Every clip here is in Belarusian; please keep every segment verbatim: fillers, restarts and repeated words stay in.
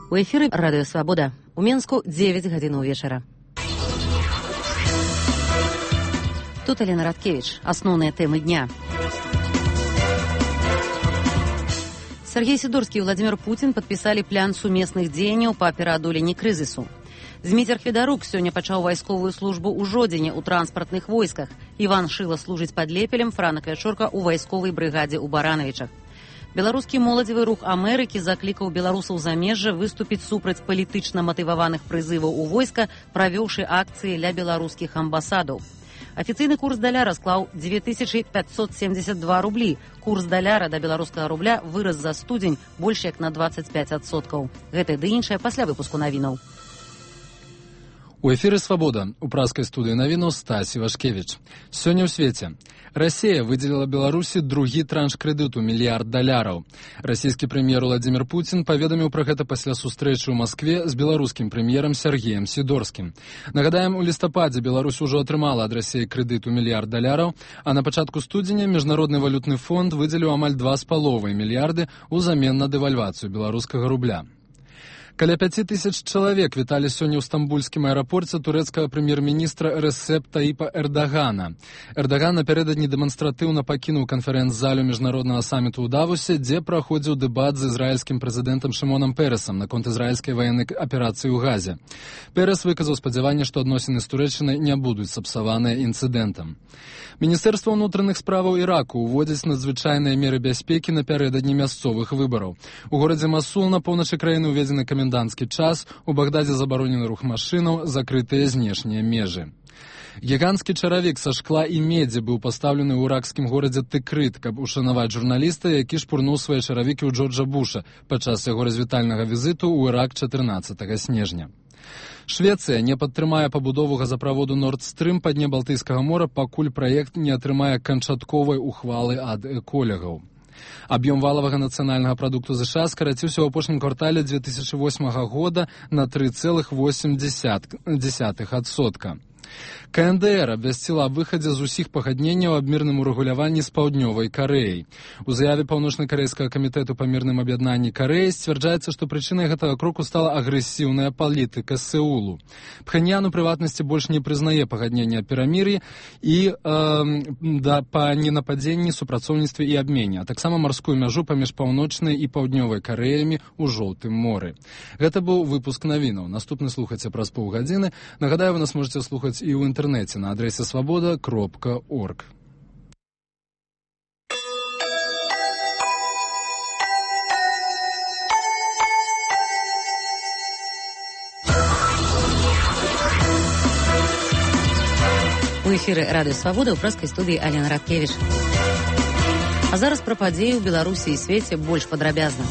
У эфіры Радыё Свабода. У Менску дзевяць гадзінаў вечара. Тут Алена Радкевич. Основные темы дня. Сергей Сидорский и Владимир Путин подписали план сумесных дзеянняў па пераадоленні крызісу. Зміцер Хведарук сёння пачаў вайсковую службу ў Жодзіне ў транспартных войсках. Іван Шыла служыць пад Лепелем, Франак Вячорка ў вайсковай брыгадзе ў Баранавічах. Беларускі моладзевы рух Амерыкі заклікаў беларусаў замежжа выступіць супраць палітычна матываваных прызываў у войска, правёўшы акцыі ля беларускіх амбасадаў. Афіцыйны курс даляра склаў дзве тысячы пятьсот семьдесят два рублі. Курс даляра да беларускага рубля вырас за студзень больш як на двадцать пять адсоткаў. Гэта ды іншае пасля выпуску навінаў. У эфіры «Свабода». У праскай студыі навінаў Стась Івашкевіч. Сёння ў свеце. Расія выдзеліла Беларусі другі транш крэдыту мільярд даляраў. Расійскі прэм'ер Владимир Путин паведаміў пра гэта пасля сустрэчы ў Маскве з беларускім прэм'ерам Сергеем Сидорскім. Нагадаем, у лістападзе Беларусь ужо атрымала ад Расіі крэдыт у мільярд даляраў, а на пачатку студзеня Міжнародны валютны фонд выдзеліў амаль два з паловай мільярды ўзамен на дэвальвацыю беларускага рубля. Каля пяці тысяч чалавек віталі сёння ў стамбульскім аэрапорце турэцкага прэм'ер-міністра Рэсеп Таіпа Эрдагана. Эрдаган напярэдадні дэманстратыўна пакінуў канферэнц-залю міжнароднага саміту ў Давосе, дзе праходзіў дэбат з ізраільскім прэзідэнтам Шымонам Перэсам наконт ізраільскай ваеннай аперацыі ў Газе. Перэс выказаў спадзяванне, што адносіны з Турэччынай не будуць сапсаваныя інцыдэнтам. Міністэрства ўнутраных справаў Іраку ўводзіць надзвычайныя меры бяспекі напярэдадні мясцовых выбараў. У горадзе Масул на поўначы краіны ўведзены каменданцкі час, у Багдадзе забаронены рух машынаў, закрытыя знешнія межы. Гіганцкі чаравік са шкла і медзі быў пастаўлены ў іракскім горадзе Тыкрыт, каб ушанаваць журналіста, які шпурнуў свае чаравікі ў Джорджа Буша падчас яго развітальнага візіту ў Ірак чатырнаццатага снежня. Швецыя не падтрымае пабудову газаправоду Норд-Стрым па дне Балтыйскага мора, пакуль праект не атрымае канчатковай ухвалы ад эколягаў. Аб'ём валавага нацыянальнага прадукту ЗША скараціўся ў апошнім квартале две тысячи восьмага года на тры цэлых восем дзесятых адсотка. КНДР абвясціла аб выхадзе з усіх пагадненняў аб мірным урэгуляванні з паўднёвай Карэяй. У заяве паўночна-карэйскага камітэту па мірным аб'яднанні Карэі сцвярджаецца, што прычынай гэтага кроку стала агрэсіўная палітыка Сеулу. Пхэньян у прыватнасці больш не прызнае пагаднення аб перамір'і і э, да, па ненападзенні, супрацоўніцтве і абмене, а таксама марскую мяжу паміж паўночнай і паўднёвай Карэямі ў Жоўтым моры. Гэта быў выпуск навінаў. Наступны слухайце праз паўгадзіны. Нагадаю, вы нас можете слухаць і ў інтэрнэце на адрэсе свабода кропка орг. У эфіры Радыё Свабода ў праскай студыі Алена Радкевич. А зараз пра падзеі ў Беларусі і свеце больш падрабязна.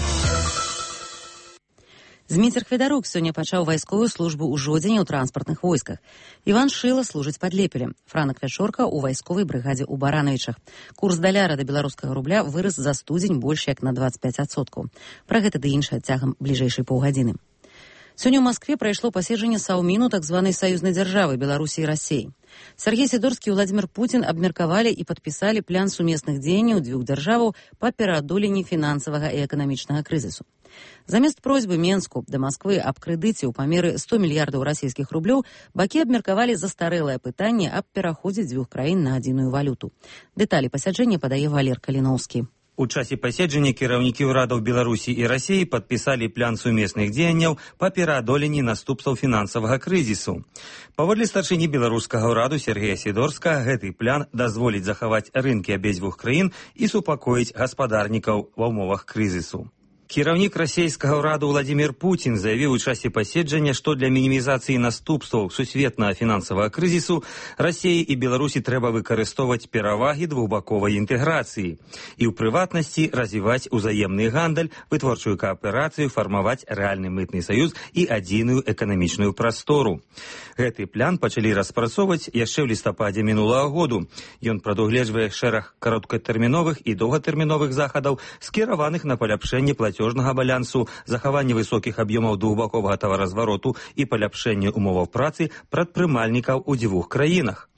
Зміцер Хведарук сёння пачаў вайсковую службу ў Жодзіне ў транспартных войсках. Іван Шыла служыць пад Лепелем. Франак Вячорка ў вайсковай брыгадзе ў Баранавічах. Курс даляра да беларускага рубля вырас за студзень больш як на двадцать пять адсоткаў. Пра гэта ды іншае цягам бліжэйшай паўгадзіны. Сёння ў Маскве прайшло паседжанне саўміну так званай саюзнай дзяржавы Беларусі і Расіі. Сергей Сидорский и Владимир Путин абмеркавалі і падпісалі план сумесных дзеянняў дзвюх дзяржаваў па пераадоленні фінансавага і эканамічнага крызісу. Замест просьбы Менску да Масквы аб крэдыце ў памеры сто мільярдаў расійскіх рублёў бакі абмеркавалі застарэлае пытанне аб пераходзе дзвюх краін на адзіную валюту. Дэталі пасяджэння падае Валер Каліноўскі. У часе паседжання кіраўнікі ўрадаў Беларусі і Расіі падпісалі план сумесных дзеянняў па пераадоленні наступстваў фінансавага крызісу. Паводле старшыні беларускага ўраду Сергея Сидорскага, гэты план дазволіць захаваць рынкі абедзвюх краін і супакоіць гаспадарнікаў ва ўмовах крызісу. Кіраўнік расійскага ўраду Владимир Путин заявіў у часе паседжання, што для мінімізацыі наступстваў сусветнага фінансавага крызісу Расіі і Беларусі трэба выкарыстоўваць перавагі двухбаковай інтэграцыі і ў прыватнасці развіваць узаемны гандаль, вытворчую кааперацыю, фармаваць рэальны мытны саюз і адзіную эканамічную прастору. Гэты план пачалі распрацоўваць яшчэ ў лістападзе мінулага году. Ён прадугледжвае шэраг кароткатэрміновых і доўгатэрміновых захадаў, скіраваных на паляпшэнне плацёжнага балансу, захаванне высокіх аб'ёмаў двухбаковага таваразвароту і паляпшэнне умоваў працы прадпрымальнікаў у дзвюх краінах.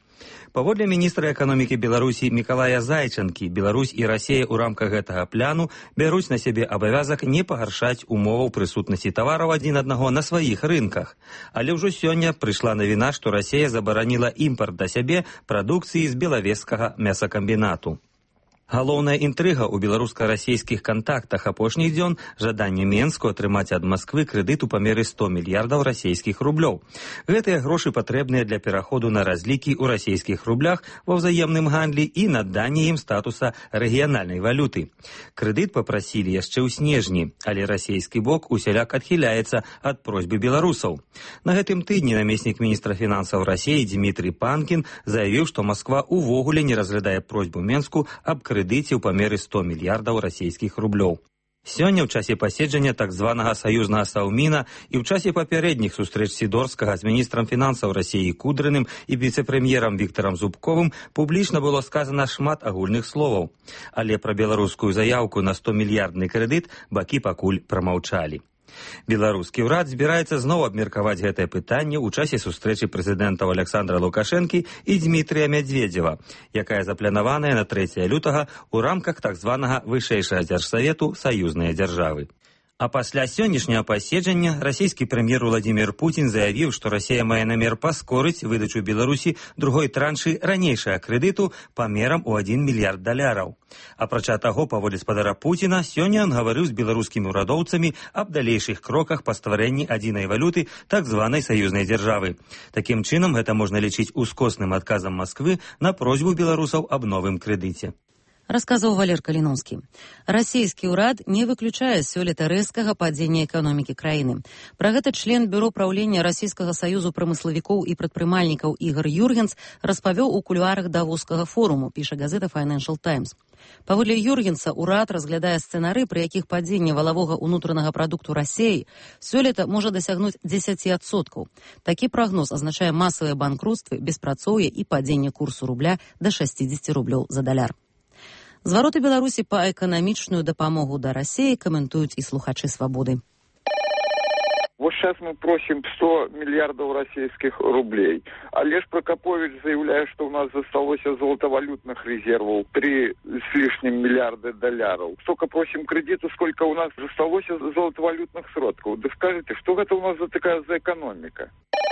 Паводле міністра эканомікі Беларусі Мікалая Зайчанкі, Беларусь і Расія ў рамках гэтага пляну бяруць на сябе абавязак не пагаршаць умоваў прысутнасці тавараў адзін аднаго на сваіх рынках. Але ўжо сёння прыйшла навіна, што Расія забараніла імпарт да сябе прадукцыі з белавежскага мясакамбінату. Галоўная інтрыга ў беларуска-расійскіх кантактах апошніх дзён – жаданне Менску атрымаць ад Масквы крэдыт у памеры сто мільярдаў расійскіх рублёў. Гэтыя грошы патрэбныя для пераходу на разлікі ў расійскіх рублях ва ўзаемным гандлі і наданне ім статуса рэгіянальнай валюты. Крэдыт папрасілі яшчэ ў снежні, але расійскі бок усяляк адхіляецца ад просьбы беларусаў. На гэтым тыдні намеснік міністра фінансаў Расіі Дмітрий Панкін заявіў, што Масква увогуле не разглядае просьбу Менску аб крэдыце крэдыце ў памеры сто мільярдаў расійскіх рублёў. Сёння ў часе паседжання так званага саюзнага Саўміна і ў часе папярэдніх сустрэч Сідорскага з міністрам фінансаў Расіі Кудрыным і віцэ-прэм'ерам Віктарам Зубковым публічна было сказана шмат агульных словаў. Але пра беларускую заяўку на сто мільярдны крэдыт бакі пакуль прамаўчалі. Беларускі ўрад збіраецца зноў абмеркаваць гэтае пытанне ў часе сустрэчы прэзідэнтаў Александра Лукашэнкі і Дмітрия Медведзева, якая запланаваная на трэцяе лютага ў рамках так званага вышэйшага дзяржсавету саюзныя дзяржавы. А пасля сённяшняга паседжання расійскі прэм'ер Владзімір Пуцін заявіў, што Расія мае намер паскорыць выдачу Беларусі другой траншы ранейшага крэдыту памерам у адзін мільярд даляраў. Апрача таго, паводле спадара Пуціна, сёння ён гаварыў з беларускімі ўрадоўцамі аб далейшых кроках па стварэнні адзінай валюты так званай саюзнай дзяржавы. Такім чынам, гэта можна лічыць ускосным адказам Масквы на просьбу беларусаў аб новым крэдыце. Расказаў Валер Каліноўскі. Расійскі ўрад не выключае сёлета рэзкага падзення эканомікі краіны. Пра гэта член бюро праўлення Расійскага саюзу прамыславікоў і прадпрымальнікаў Ігор Юргенс распавёў у кулуарах давоскага форуму, піша газета Financial Times. Паводле Юргенса, ўрад разглядае сцэнары, пры якіх падзенне валавога ўнутранага прадукту Расіі сёлета можа дасягнуць дзесяць адсоткаў. Такі прагноз азначае масавыя банкруцтвы, беспрацоўе і падзенне курсу рубля да шэсцідзесяці рублёў за даляр. Звароты Беларусі па эканамічную дапамогу да Расіі каментуюць і слухачы «Свабоды». Вот сейчас мы просим сто миллиардов российских рублей. Олеж Прокопович заявляет, что у нас засталось золотовалютных резервов три с лишним миллиарда долларов. Столько просим кредиту, сколько у нас засталось золотовалютных сродков. Да скажите, что это у нас за такая за экономика?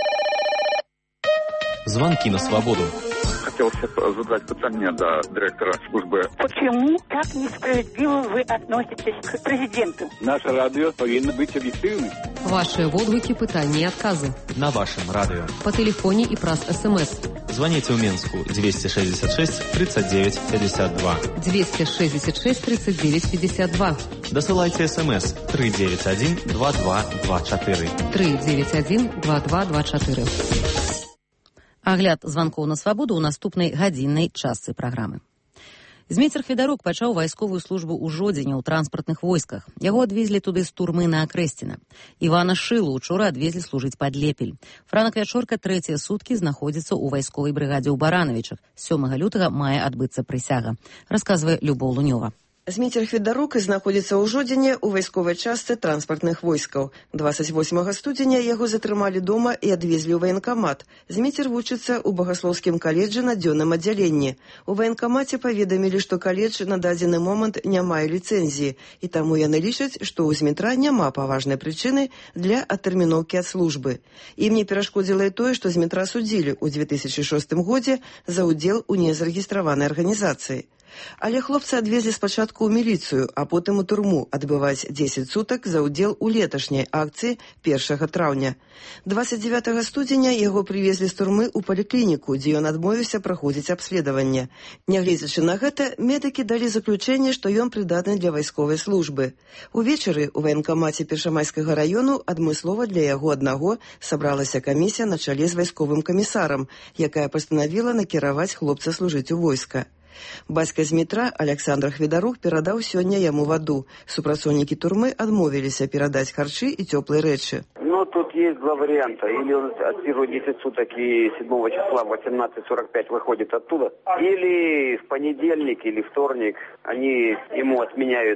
Звонки на свободу. Хотел задать питание до директора службы. Почему так несправедливо вы относитесь к президенту? Наше радио повинно быть объективным. Ваши водгуки, пытания и отказы. На вашем радио. По телефоне и праз СМС. Звоните в Минску двести шестьдесят шесть тридцать девять пятьдесят два. двести шестьдесят шесть тридцать девять пятьдесят два. Досылайте СМС три девять один два два два четыре. три девять один два два два четыре. Агляд званкоў на свабоду ў наступнай гадзіннай частцы праграмы. Змейцер Федарук пачаў вайсковую службу ў Жодзіне ў транспартных войсках. Яго адвезлі туды з турмы на Акрэсціна. Івана Шылу учора адвезлі служыць пад Лепель. Франак Вячорка трэція суткі знаходзіцца ў вайсковай брыгадзе ў Баранавічах. сёмага лютага мае адбыцца прысяга, расказвае Любоў Лунёва. Змейцер Федарук знаходзіцца ў Жодзіне ў вайсковай частцы транспартных войскаў. двадцать восьмага студзеня яго затрымалі дома і адвезлі ў ваенкамат. Змейцер вучыцца ў багаслоўскім каледжы на дзённым аддзяленні. У ваенкамаце паведамілі, што каледж на дадзены момант не мае ліцэнзіі, і таму яны лічаць, што ў Змітра няма паважнай прычыны для адтэрміноўкі ад службы. Ім не перашкодзіла і тое, што Змітра судзілі ў две тысячы шостым годзе за ўдзел у незарэгістраванай арганізацыі. Але хлопца адвезлі спачатку ў міліцыю, а потым у турму адбываць дзесяць сутак за ўдзел у леташняй акцыі першага траўня. двадцать девятага студзеня яго прывезлі з турмы ў паліклініку, дзе ён адмовіўся праходзіць абследаванне. Нягледзячы на гэта, медыкі далі заключэнне, што ён прыдатны для вайсковай службы. Увечары ў ваенкамаце Першамайскага раёну адмыслова для яго аднаго сабралася камісія на чале з вайсковым камісарам, якая пастанавіла накіраваць хлопца служыць у войска. Бацька Змітра, Александр Хведарук, перадаў сёння яму ваду. Супрацоўнікі турмы адмовіліся перадаць харчы і цёплыя рэчы. Ну, тут есть два варианта. Или он отсиживает десять суток и седьмого числа в восемнадцать сорок пять выходит оттуда. Или в понедельник или вторник они ему отменяют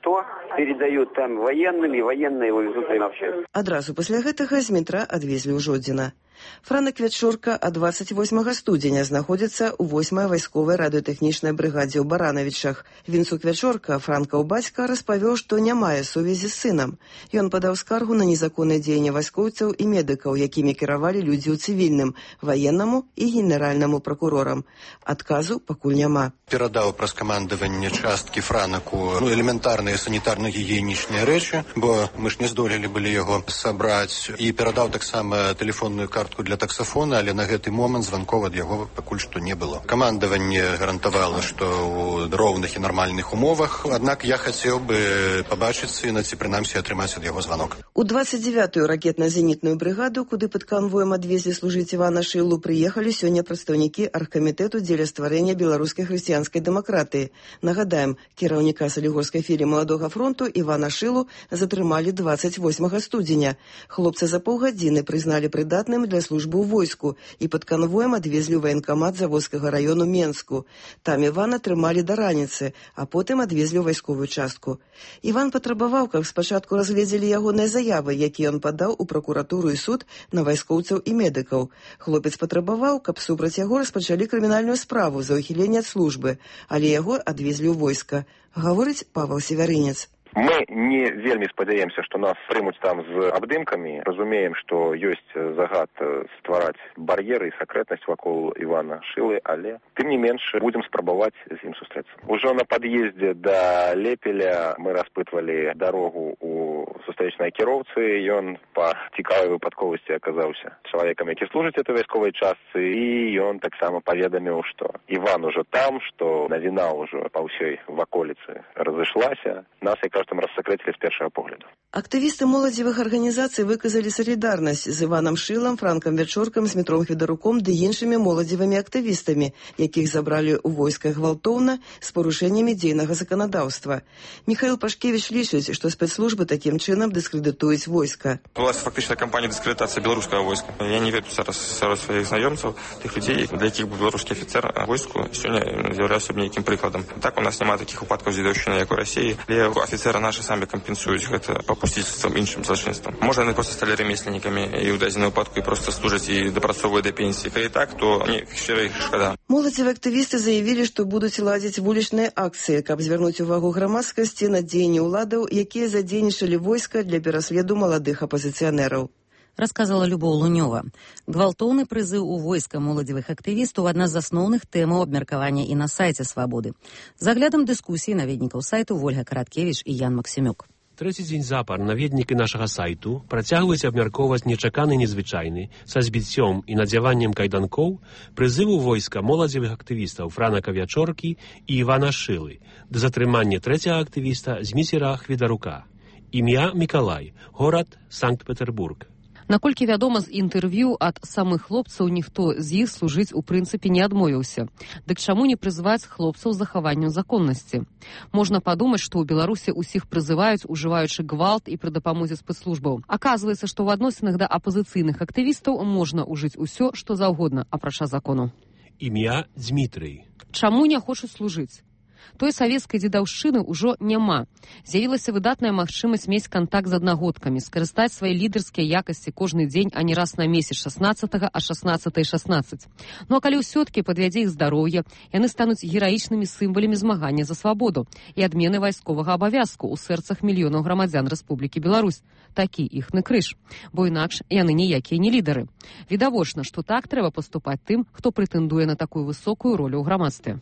сто, передают там военным, и военные его везут им вообще. Адразу пасля гэтага з метра адвезлі ў Жодзіна. Франак Вячорка ад двадцать восьмага студзеня знаходзіцца ў восьмай вайсковай радыётэхнічнай брыгадзе ў Баранавічах. Вінцук Вячорка, Франкаў бацька, распавёў, што не мае сувязі з сынам. Ён падаў скаргу на незаконнае дзеянне вайскоўцаў і медыкаў, якімі кіравалі людзі ў цывільным, ваеннаму і генеральнаму пракурорам. Адказу пакуль няма. Перадаў праз камандаванне часткі Франаку ну, элементарныя санітарна-гігіенічныя рэчы, бо мы ж не здолелі былі яго сабраць, і перадаў таксама тэлефонную картку для таксафона, але на гэты момант званков ад яго пакуль што не было. Камандаванне гарантавала, што ў роўных і нармальных умовах, аднак я хацеў бы пабачыць сына ці прынамсі атрымаць ад яго званок. У двадцать девятую ракетна-зенітную брыгаду, куды пад канвоем адвезлі служыць Івана Шылу, прыехалі сёння прадстаўнікі аргкамітэту дзеля стварэння беларускай хрысціянскай дэмакратыі. Нагадаем, кіраўніка салігорскай філіі Маладога фронту Івана Шылу затрымалі двадцать восьмага студзеня. Хлопца за паўгадзіны прызналі прыдатным для службы ў войску і пад канвоем адвезлі ў ваенкамат Заводскага раёну Менску. Там Івана трымалі да раніцы, а потым адвезлі ў вайсковую частку. Іван патрабаваў, каб спачатку разгледзелі ягоныя заявы, якія ён падаў у пракуратуру і суд на вайскоўцаў і медыкаў. Хлопец патрабаваў, каб супраць яго распачалі крымінальную справу за ўхіленне ад службы, але яго адвезлі ў войска. Гаворыць Павел Севярынец. Мы не вельмі спадзяемся, што нас прымуць там з абдымкамі. Разумеем, што ёсць загад ствараць бар'еры і сакрэтнасць вакол Івана Шылы, але тым не менш будзем спрабаваць з ім сустрэцца. Ужо на пад'ездзе да Лепеля мы распытвалі дарогу у сустрэчнай кіроўцы. Ён па цікавай выпадковасці аказаўся чалавекам, які служыць этой вайсковай частцы, і ён таксама паведаміў, што Іван ужо там, што навіна ўжо па ўсёй ваколіцы разышлася. Нас, як там рассакрэцілі з першага погляду. Актывісты моладзевых арганізацый выказалі салідарнасць з Іванам Шылам, Франкам Вячоркам, з Метром Федаруком ды іншымі моладзевымі актывістамі, якіх забралі ў войска гвалтоўна з парушэннямі дзейнага заканадаўства. Михаил Пашкевич лічыць, што спецслужбы такім чынам дыскрэдытуюць войска. Была фактычна кампанія дыскрэдытацыі беларускага войска. Я не веду зараз сярод сваіх знаёмцаў, тых людзей, для якіх бы беларускі афіцэр войску сёння з'яўляўся б нейкім прыкладам. Так у нас няма такіх выпадкаў дзедаўшчыны, як у Расіі, але афіцэры наши самі кампенсуюць гэта папусціцтвам іншым злачынствам. Можа, яны проста сталі ремесленнікамі і ў дадзеным выпадку і проста служаць і дапрацоўваюць да пенсіі. Калі так, то мне шчыра іх шкада. Моладзевыя актывісты заявілі, што будуць ладзіць вулічныя акцыі, каб звярнуць увагу грамадскасці на дзеянні ўладаў, якія задзейнічалі войска для пераследу маладых апазіцыянераў. Рассказала Любоў Лунёва. Гвалтоўны прызыў у войска моладзевых актывістаў адна з асноўных тэмаў абмеркавання і на сайце Свабоды. З аглядам дыскусіі наведнікаў сайту Вольга Караткевіч і Ян Максімюк. Трэці дзень запар наведнікі нашага сайту працягваюць абмяркоўваць нечаканы і незвычайны са збіццём і надзяваннем кайданкоў прызыву войска моладзевых актывістаў Франака Вячоркі і Івана Шылы да затрымання трэцяга актывіста Зміцера Хведарука. Імя Мікалай, горад Санкт-Петербург. Наколькі вядома з інтэрв'ю ад самых хлопцаў, ніхто з іх служыць у прынцыпе не адмовіўся. Дык чаму не прызываць хлопцаў з захаваннем законнасці? Можна падумаць, што ў Беларусі ўсіх прызываюць, ужываючы гвалт і пры дапамозе спецслужбаў. Аказваецца, што ў адносінах да апазіцыйных актывістаў можна ўжыць усё, што заўгодна, апрача закону. Імя Дзмітрый. Чаму не хочуць служыць? Той савецкай дзедаўшчыны ўжо няма. З'явілася выдатная магчымасць мець кантакт з аднагодкамі, скарыстаць свае лідарскія якасці кожны дзень, а не раз на месяц шаснаццатага, а шаснаццатае шаснаццаць. Ну а калі ўсё-ткі падвядзе іх здароўе, яны стануць гераічнымі сімвалямі змагання за свабоду і адмены вайсковага абавязку ў сэрцах мільёнаў грамадзян Рэспублікі Беларусь. Такі іхны крыж. Бо інакш яны ніякія не лідары. Відавочна, што так трэба паступаць тым, хто прэтэндуе на такую высокую ролю ў грамадстве.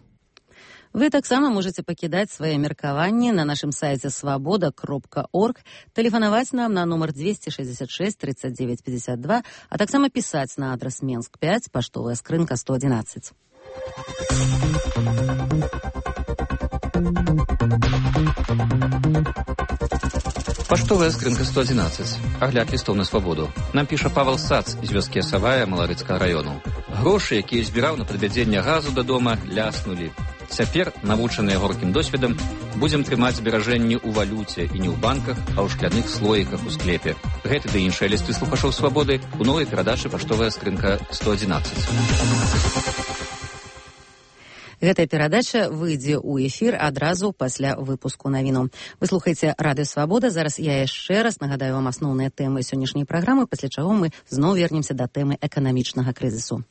Вы таксама можете пакідаць свае меркаванні на нашым сайце свабода кропка орг, тэлефанаваць нам на нумар двести шестьдесят шесть тридцать девять пятьдесят два, а таксама пісаць на адрас Менск пять, паштовая скрынка сто одиннадцать. Паштовая скрынка сто одиннадцать. Агляд лістоў на свабоду. Нам піша Павел Сац з вёскі Асавая Маларыцкага раёну. Грошы, якія збіраў на падвядзенне газу да дома, ляснулі. Цяпер, навучаныя горкім досведам, будзем трымаць зберажэнні ў валюце і не ў банках, а ў шкляных слоіках у склепе. Гэты ды іншыя лісты слухачоў свабоды у новай перадачы паштовая скрынка сто одиннадцать. Гэтая перадача выйдзе ў эфір адразу пасля выпуску навіну. Вы слухаеце Радыё Свабода. Зараз я яшчэ раз нагадаю вам асноўныя тэмы сённяшняй праграмы, пасля чаго мы зноў вернемся да тэмы эканамічнага крызісу.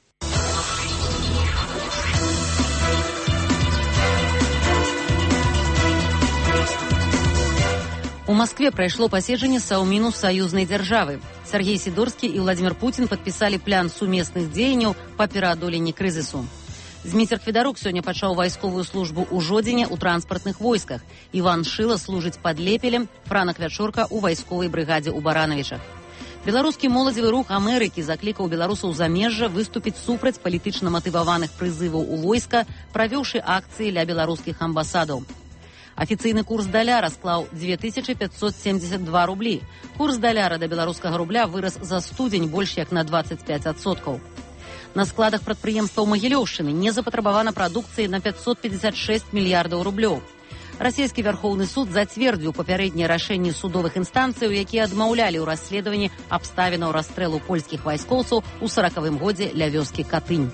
У Москве прайшло паседжанне Саўміну саюзнай дзяржавы. Сергей Сидорскі і Владимир Путин падпісалі план сумесных дзеянняў па пераадоленні крызісу. Зміцер Федарук сёння пачаў вайсковую службу ў Жодзіне ў транспартных войсках. Іван Шыла служыць пад Лепелем, Франак Вячорка ў вайсковай брыгадзе ў Баранавічах. Беларускі моладзевы рух Амерыкі заклікаў беларусаў замежжа выступіць супраць палітычна матываваных прызываў у войска, правёўшы акцыі ля беларускіх амбасадаў. Афіцыйны курс даляра склаў дзве тысячы пятьсот семьдесят два рублі. Курс даляра да беларускага рубля вырас за студзень больш як на двадцать пять адсоткаў. На складах прадпрыемстваў Магілёўшчыны не запатрабавана прадукцыі на пятьсот пятьдесят шесть мільярдаў рублёў. Расійскі вярхоўны суд зацвердзіў папярэднія рашэнні судовых інстанцыяў, якія адмаўлялі ў расследаванні абставінаў расстрэлу польскіх вайскоўцаў у саракавым годзе ля вёскі Катынь.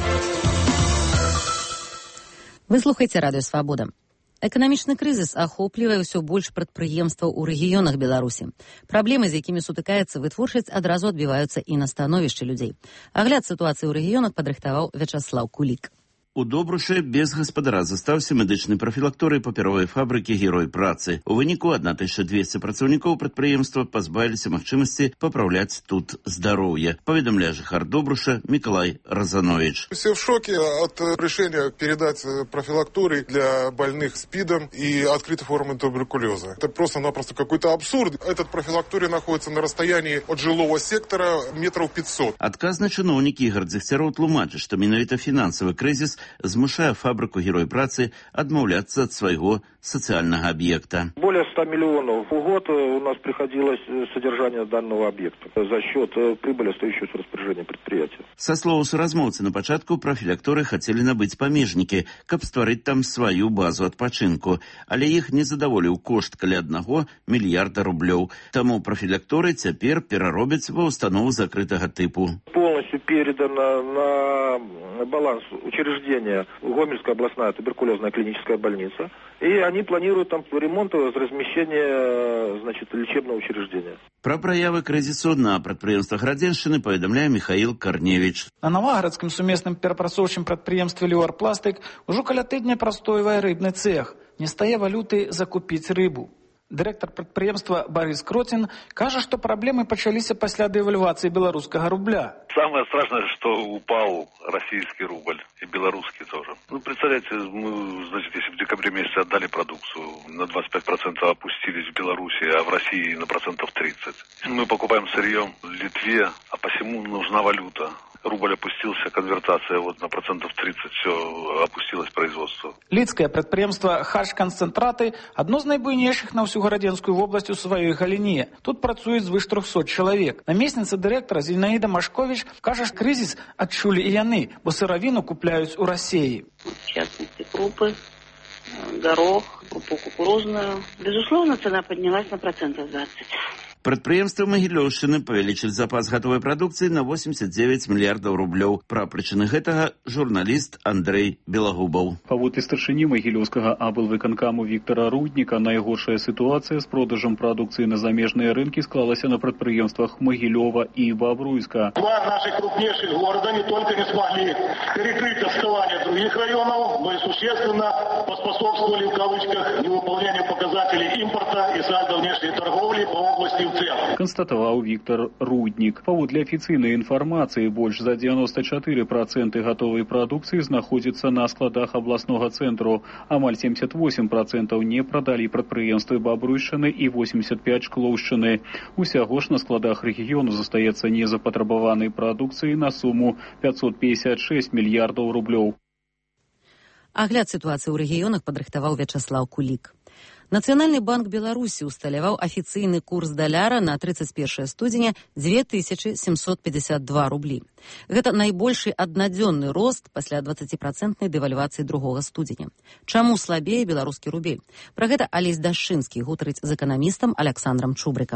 Вы слухаеце Радыё Свабода. Эканамічны крызіс ахоплівае ўсё больш прадпрыемстваў у рэгіёнах Беларусі. Праблемы, з якімі сутыкаецца вытворчасць, адразу адбіваюцца і на становішчы людзей. Агляд сітуацыі ў рэгіёнах падрыхтаваў Вячаслаў Кулік. У Добрушы без гаспадара застаўся медычны прафілакторый папяровай фабрыкі «Герой працы». У выніку тысяча двести працаўнікоў прадпрыемства пазбавіліся магчымасці папраўляць тут здароўе. Паведамляе жыхар Добруша Миколай Розанович. Все в шоке от решения передать профилакторий для больных СПИДом и открытой формы туберкулеза. Это просто-напросто какой-то абсурд. Этот профилакторий находится на расстоянии от жилого сектора метров пятьсот. Адказны чыноўнік Ігор Дзегцяроў тлумачыць, што менавіта фінансавы крызіс змушае фабрыку «Герой працы» адмаўляцца ад свайго социального объекта. Более ста миллионов в год у нас приходилось содержание данного объекта за счет прибыли, стоящей в распоряжении предприятия. Со слова суразмоўцы на пачатку профілакторы хацелі набыць памежнікі, каб стварыць там сваю базу адпачынку, але іх не задаволіў кошт каля аднаго мільярда рублёў. Таму профілакторы цяпер пераробяць ва установу закрытага тыпу. Полностью передано на баланс учреждения Гомельская областная туберкулезная клиническая больница, и они планируют там ремонт и размещение, значит, лечебного учреждения. Пра праявы крызісу на прадпрыемствах Радзеншчыны паведамляе Михаил Корневич. На новагарадскім сумесным перапрацоўчым прадпрыемстве «Люарпластык» ужо каля тыдня прастойвае рыбны цех. Не стае валюты закупіць рыбу. Дырэктар прадпрыемства Борис Кротин кажа, што праблемы пачаліся пасля дэвальвацыі беларускага рубля. Самое страшное, что упал российский рубль и белорусский тоже. Ну, представляете, мы, значит, если в декабре месяце отдали продукцию, на двадцать пять процентов опустились в Беларуси, а в России на процентов тридцать. Мы покупаем сырье в Литве, а посему нужна валюта. Рубль опустился, конвертация вот на процентов тридцать, все опустилось производство. Лідскае прадпрыемства «Хаш-канцэнтраты» адно з найбуйнейшых на ўсю гарадзенскую вобласць у сваёй галіне. Тут працуюць звыш трохсот чалавек. Намесніца дырэктара Зінаіда Машковіч кажа, што крызіс адчулі і яны, бо сыравіну купляюць у Расіі. В частности, крупы, горох, крупу кукурузную. Безусловно, цена поднялась на процентов двадцать. Прадпрыемствы Магілёўшчыны павялічыць запас гатовай прадукцыі на восемьдесят девять мільярдаў рублёў. Пра прычыны гэтага журналіст Андрей Белагубаў. Паводле старшыні магілёўскага аблвыканкаму Віктора Рудніка, найгоршая сітуацыя з продажам прадукцыі на замежныя рынкі склалася на прадпрыемствах Магілёва і Бобруйска. Два наших крупнейших города не только не смогли перекрыть отставание других районов, но и существенно поспособствовали в кавычках невыполнению показателей импорта и сальдо внешней торговли по области констатаваў Віктор Руднік. Паводле афіцыйнай інфармацыі, больш за девяносто четыре процента гатовай прадукцыі знаходзіцца на складах абласнога цэнтру. Амаль семьдесят восемь процентов не прадалі прадпрыемствы Бабруйшчыны і восемьдесят пять Шклоўшчыны. Усяго ж на складах рэгіёну застаецца незапатрабаванай прадукцыі на суму пятьсот пятьдесят шесть мільярдаў рублёў. Агляд сітуацыі ў рэгіёнах падрыхтаваў Вячаслаў Кулік. Нацыянальны банк Беларусі усталяваў афіцыйны курс даляра на тридцать первое студзеня две тысячи семьсот пятьдесят два рублі. Гэта найбольшы аднадзённы рост пасля двадцатипроцентнай дэвальвацыі другога студзеня. Чаму слабее беларускі рубель? Пра гэта Алесь Дашчынскі гутарыць з эканамістам Александром Чубрыкам.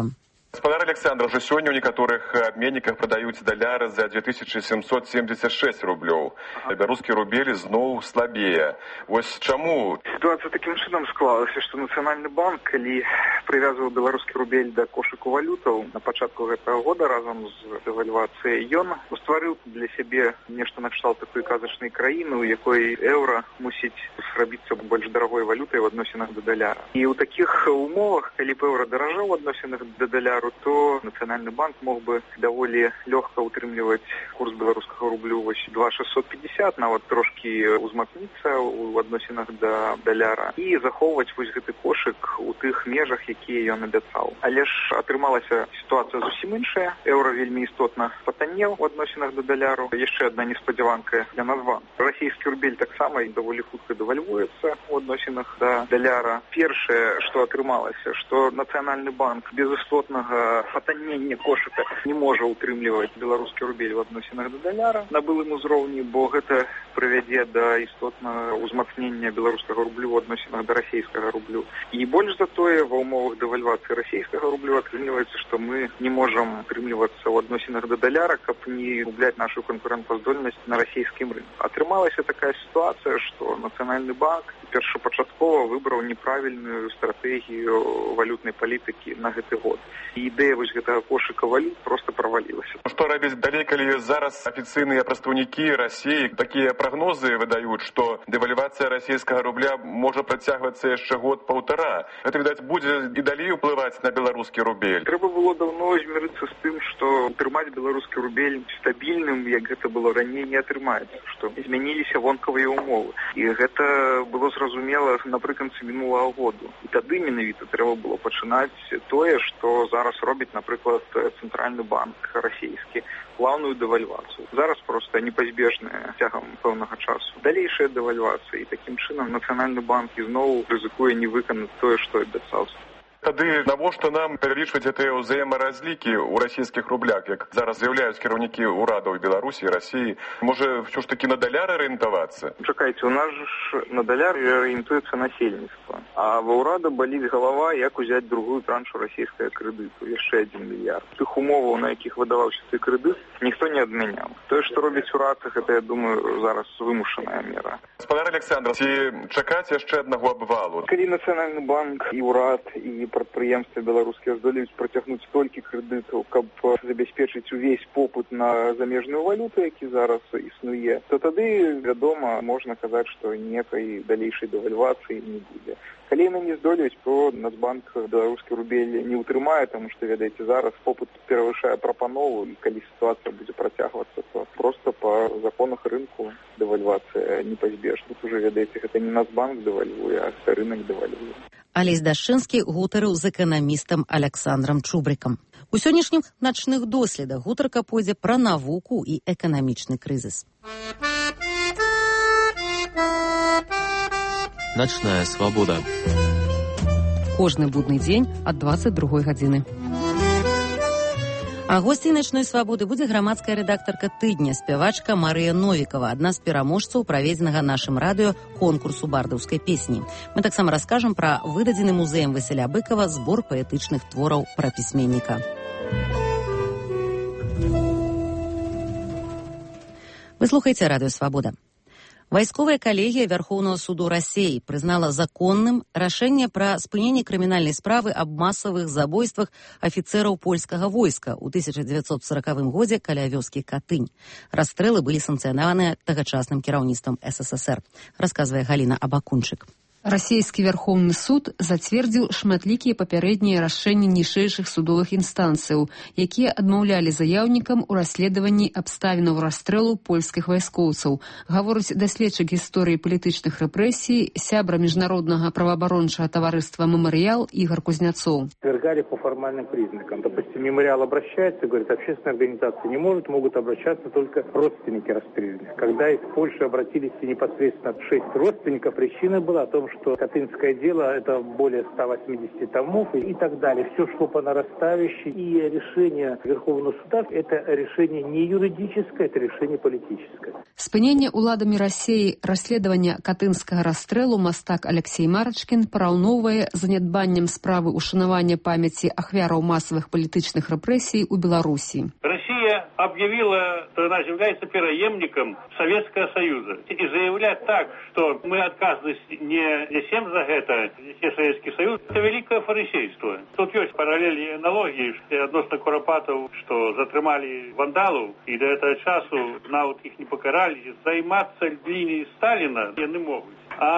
Спадар Александр, уже сегодня у некоторых обменниках продаются доллары за две тысячи семьсот семьдесят шесть рублей. Белорусский рубль знову слабее. Вот чему? Ситуация таким чином склалась, что Национальный банк, коли привязывал белорусский рубль до кошику валютаў на початку этого года разом с девальвацией ён, устворил для себя нечто на кшталт такой казачной краины, у якой евро мусить зрабіцца больше дорогой валютой в относинах до доллара. И у таких умовах, коли евро дорожал в относинах до доллара, то Национальный банк мог бы довольно легко утрымліваць курс белорусского рублю два шестьсот пятьдесят, нават трошки узмацніцца у адносінах до доллара и захоўваць вось гэты кошык у тых межах, якія ён абяцаў. Але ж атрымалася ситуация зусім іншая. Еўра вельмі істотна патаннеў у адносінах до доллару. Яшчэ одна неспадзяванка для назван. Расійскі рубель таксама даволі хутка дэвальвуецца у адносінах до доллара. Першае, што атрымалася, што Национальный банк без істотнага патаннення кошыка не можа утрымліваць беларускі рубель в адносінах до доллара на былым узроўні, бо гэта прывядзе да істотнага узмацнення беларускага рублю в адносінах да расійскага рублю. І больш за тое, ва ўмовах дэвальвацыі расійскага рублю атрымліваецца, што мы не можам утрымлівацца ў адносінах да доллара, каб не губляць нашу канкурэнтаздольнасць на расійскім рынку. Атрымалася такая сітуацыя, што Нацыянальны банк першапачаткова выбраў неправільную стратэгію валютнай палітыкі на гэты год. І ідэя вось гэтага кошыка валют просто правалілася. Што рабіць далей, калі зараз афіцыйныя прадстаўнікі Расіі такія прагнозы выдаюць, што дэвальвацыя расійскага рубля можа працягвацца яшчэ год-паўтара. Гэта, відаць, будзе і далей уплываць на беларускі рубель. Трэба было даўно змірыцца з тым, што утрымаць беларускі рубель стабільным, як гэта было раней, не атрымаецца, што змяніліся вонкавыя умовы. І гэта было зразумела напрыканцы мінулага году. І тады менавіта трэба было пачынаць тое, што зараз робіць, напрыклад, Цэнтральны банк расійскі, плаўную дэвальвацыю. Зараз проста непазбежная цягам пэўнага часу. Далейшая дэвальвацыя, і такім чынам Нацыянальны банк ізноў рызыкуе не выканаць тое, што абяцаўся. Тады навошта нам павялічваць гэтыя ўзаемаразлікі ў расійскіх рублях, як зараз з'яўляюць кіраўнікі ўрадаў Беларусі і Расіі? Можа, ўсё ж такі на даляр арыентавацца? Чакайце, у нас ж на даляр арыентуецца насельніцтва. А ва ўрада баліць галава, як узяць другую траншу расійскага крэдыту, яшчэ адзін мільярд. Тых умоваў, на якіх выдаваўся цей крэдыт, ніхто не адмяняў. Тое, што робіць урад, гэта, я думаю, зараз вымушаная мера. Спадар Александр, ці чакаць яшчэ аднаго абвалу? Калі Нацыянальны банк і ўрад і прадпрыемствы беларускія здолеюць працягнуць столькі крэдытаў, каб забяспечыць увесь попыт на замежную валюту, які зараз існуе, то тады, вядома, можна казаць, што ніякай далейшай дэвальвацыі не будзе. Калі яны не здолеюць, то Нацбанк беларускі рубель не ўтрымае, таму што, ведаеце, зараз попыт перавышае прапанову, і калі сітуацыя будзе працягвацца, то проста па законах рынку дэвальвацыя непазбежна. Тут уже, ведаеце, гэта не Нацбанк дэвальвуе, а гэта рынок дэвальвуе. Алесь Дашчынскі гутарыў з эканамістам Аляксандрам Чубрыкам. У сённяшніх начных доследах гутарка пойдзе пра навуку і эканамічны крызіс. Ночная свабода. Кожны будны дзень ад дваццаць другой гадзіны. А госцей начной свабоды будзе грамадская рэдактарка тыдня, спявачка Марыя Новікова, адна з пераможцаў праведзенага нашым радыё конкурсу бардаўскай песні. Мы таксама раскажам пра выдадзены музеем Васіля Быкова збор паэтычных твораў пра пісьменніка. Вы слухаеце радыё Свабода. Вайсковая калегія Вярхоўнага суду Расіі прызнала законным рашэнне пра спыненне крымінальнай справы аб масавых забойствах афіцэраў польскага войска ў тысяча дзевяцьсот сорокавым годзе каля вёскі Катынь. Расстрэлы былі санкцыянаваныя тагачасным кіраўніцтвам эс эс эс эр, расказвае Галіна Абакунчык. Расійскі Вярхоўны суд зацвердзіў шматлікія папярэднія рашэнні ніжэйшых судовых інстанцыяў, якія адмаўлялі заяўнікам у расследаванні абставінаў расстрэлу польскіх вайскоўцаў, гаворыць даследчык гісторыі палітычных рэпрэсій, сябра міжнароднага праваабарончага таварыства «Мемориал» Игорь Кузнецов. Свергали по формальным признакам. Допустим, «Мемориал» обращается, говорит, общественная организация не может, могут обращаться только родственники расстрелянных. Когда из Польши обратились непосредственно шесть родственников, причина была в том, что Катынское дело – это более ста восьмидесяти томов и так далее. Все шло по нарастающей. И решение Верховного суда – это решение не юридическое, это решение политическое. Спыненне уладамі Расіі расследавання катынскага расстрэлу мастак Алексей Марачкін параўноўвае занядбаннем справы ушанавання памяці памяти ахвяраў массовых политичных репрессий у Беларуси. Россия объявила, что она является преемником Советского Союза. И заявлять так, что мы отказывались не несем за это, несе Советский Союз, это великое фарисейство. Тут есть параллели и аналогии относно Куропатов, что затримали вандалов, и до этого часу навод их не покарали. Займаться линией Сталина не могут.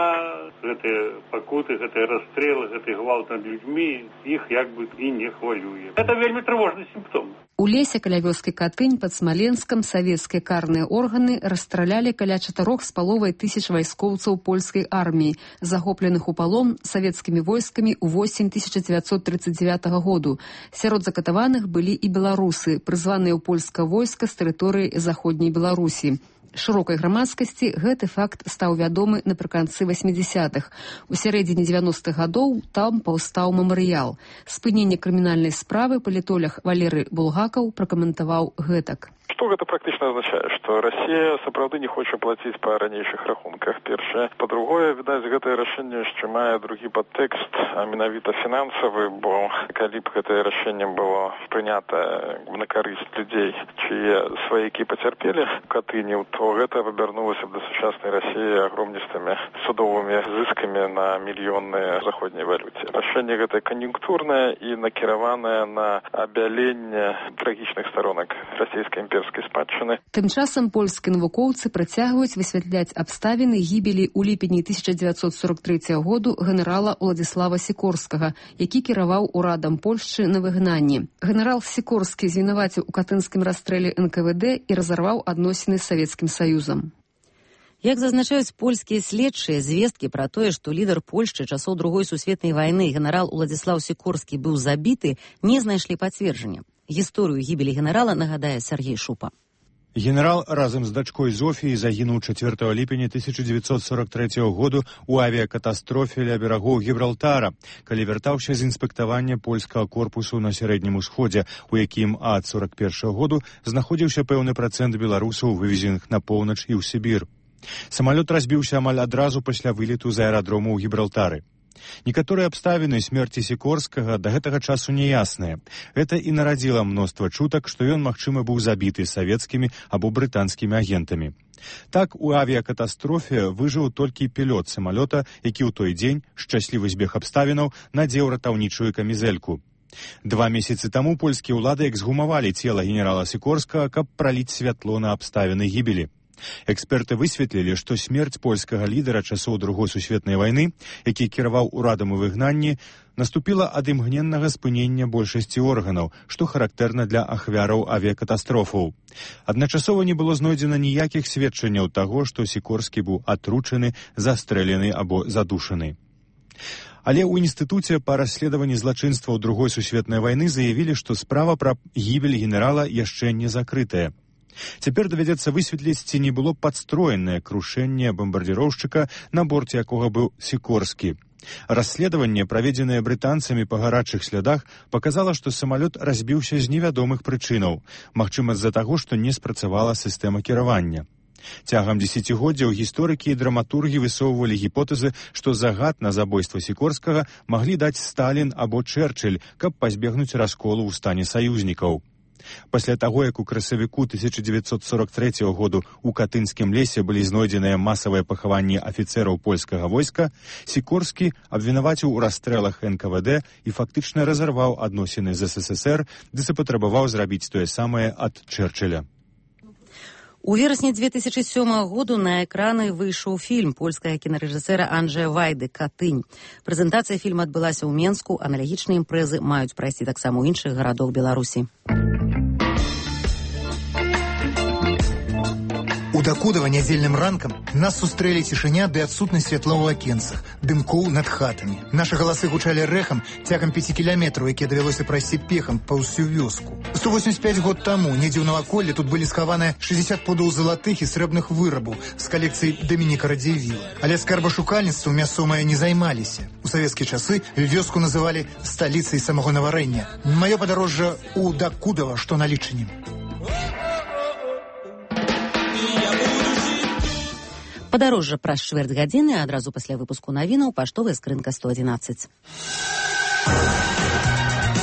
А гэтыя пакуты, гэтыя расстрелы, гэты гвалт над людьми, их як бы и не хвалюе. Это вельмі тревожный симптом. У лесе каля вёскі Катынь пад Смаленскам савецкія карныя органы расстралялі каля чатырох з паловай тысяч вайскоўцаў польскай арміі, захопленых у палон савецкімі войскамі ў восень тысяча дзевяцьсот тридцать девятого году. Сярод закатаваных былі і беларусы, прызваныя ў польскае войска з тэрыторыі заходняй Беларусі. Шырокай грамадскасці гэты факт стаў вядомы напрыканцы восьмидесятых. У сярэдзіне девяностых гадоў там паўстаў мемарыял. Спыненне крымінальнай справы палітолог Валерый Булгакаў пракаментаваў гэтак. Што гэта практычна азначае? Што Расія сапраўды не хоча плаціць па ранейшых рахунках. Першае. Па-другое, відаць, гэтае рашэнне яшчэ мае другі падтэкст, а менавіта фінансавы, бо калі б гэтае рашэнне было прынята на карысць людзей, чые сваякі пацярпелі в Катыні, то гэта абярнулася б да сучаснай Расіі агромністымі судовымі зыскамі на мільённыя заходняй валюце. Рашэнне гэтае кан'юнктурнае і накіраванае на абяленне трагічных сторонак расійскай імперскай спадчыны. Тым часам польскія навукоўцы працягваюць высвятляць абставіны гібелі ў ліпені тысяча дзевяцьсот сорок трэцяга году генерала Уладзіслава Сікорскага, які кіраваў урадам Польшчы на выгнанні. Генерал Сікорскі звінаваціў у катынскім расстрэле эн ка вэ дэ і разарваў адносіны з Савецкім Саюзам. Як зазначаюць польскія следчыя, звесткі пра тое, што лідар Польшчы часоў другой сусветнай вайны генерал Уладзіслаў Сікорскі быў забіты, не знайшлі пацверджання. Гісторыю гібелі генерала нагадае Сергей Шупа. Генерал разам з дачкой Зофіяй загінуў чацвёртага ліпеня тысяча дзевяцьсот сорок трэцяга году ў авіякатастрофе ля берагоў Гібралтара, калі вяртаўся з інспектавання польскага корпусу на сярэднім усходзе, у якім ад сорок першага году знаходзіўся пэўны працэнт беларусаў, вывезеных на поўнач і ў Сібір. Самалёт разбіўся амаль адразу пасля вылету з аэрадрому ў Гібралтары. Некаторыя абставіны смерці Сікорскага да гэтага часу няясныя. Гэта і нарадзіла мноства чутак, што ён, магчыма, быў забіты савецкімі або брытанскімі агентамі. Так, у авіякатастрофе выжыў толькі пілот самалёта, які ў той дзень, шчаслівы збег абставінаў, надзеў ратаўнічую камізэльку. Два месяцы таму польскія ўлады эксгумавалі цела генерала Сікорскага, каб праліць святло на абставіны гібелі. Эксперты высветлілі, што смерць польскага лідара часоў другой сусветнай вайны, які кіраваў урадам у выгнанні, наступіла ад імгненнага спынення большасці органаў, што характэрна для ахвяраў авіякатастрофаў. Адначасова не было знойдзена ніякіх сведчанняў таго, што Сікорскі быў атручаны, застрэлены або задушаны. Але ў інстытуце па расследаванні злачынстваў другой сусветнай вайны заявілі, што справа пра гібель генерала яшчэ не закрытая. Цяпер давядзецца высветліць, ці не было падстроенае крушэнне бамбардзіроўшчыка, на борце якога быў Сікорскі. Расследаванне, праведзенае брытанцамі па гарачых слядах, паказала, што самалёт разбіўся з невядомых прычынаў, магчыма з-за таго, што не спрацавала сістэма кіравання. Цягам дзесяцігоддзяў гісторыкі і драматургі высоўвалі гіпотэзы, што загад на забойства Сікорскага маглі даць Сталін або Чэрчыль, каб пазбегнуць расколу ў стане саюзнікаў. Пасля таго, як у красавіку тысяча дзевяцьсот сорок трэцяга году ў Катынскім лесе былі знойдзеныя масавыя пахаванні афіцэраў польскага войска, Сікорскі абвінаваціў у расстрэлах эн ка вэ дэ і фактычна разарваў адносіны з эс эс эс эр, ды запатрабаваў зрабіць тое самае ад Чэрчыля. У верасні две тысячи сёмага году на экраны выйшаў фільм польскага кінарэжысэра Анджэя Вайды «Катынь». Прэзентацыя фільма адбылася ў Менску, аналагічныя імпрэзы маюць прайсці таксама ў іншых гарадах Беларусі. У Дакудава нядзельным ранкам нас сустрэлі цішыня ды адсутнасць святла ў акенцах, дымкоў над хатамі. Нашы галасы гучалі рэхам цягам пяці кіламетраў, якія давялося прайсці пехам па ўсю вёску. сто восемьдесят пять год таму недзе ў наваколлі тут былі схаваныя шэсцьдзесят пудоў залатых і срэбных вырабаў з калекцыі Дамініка Радзівіла. Але скарбашукальніцтвам мясцовыя не займаліся. У савецкія часы вёску называлі сталіцай самагоннага варэння. Маё падарожжа ў Дакудава, што на лічыні. Падарожжа праз чвэрць гадзіны, адразу пасля выпуску навінаў, паштовая скрынка сто адзінаццаць.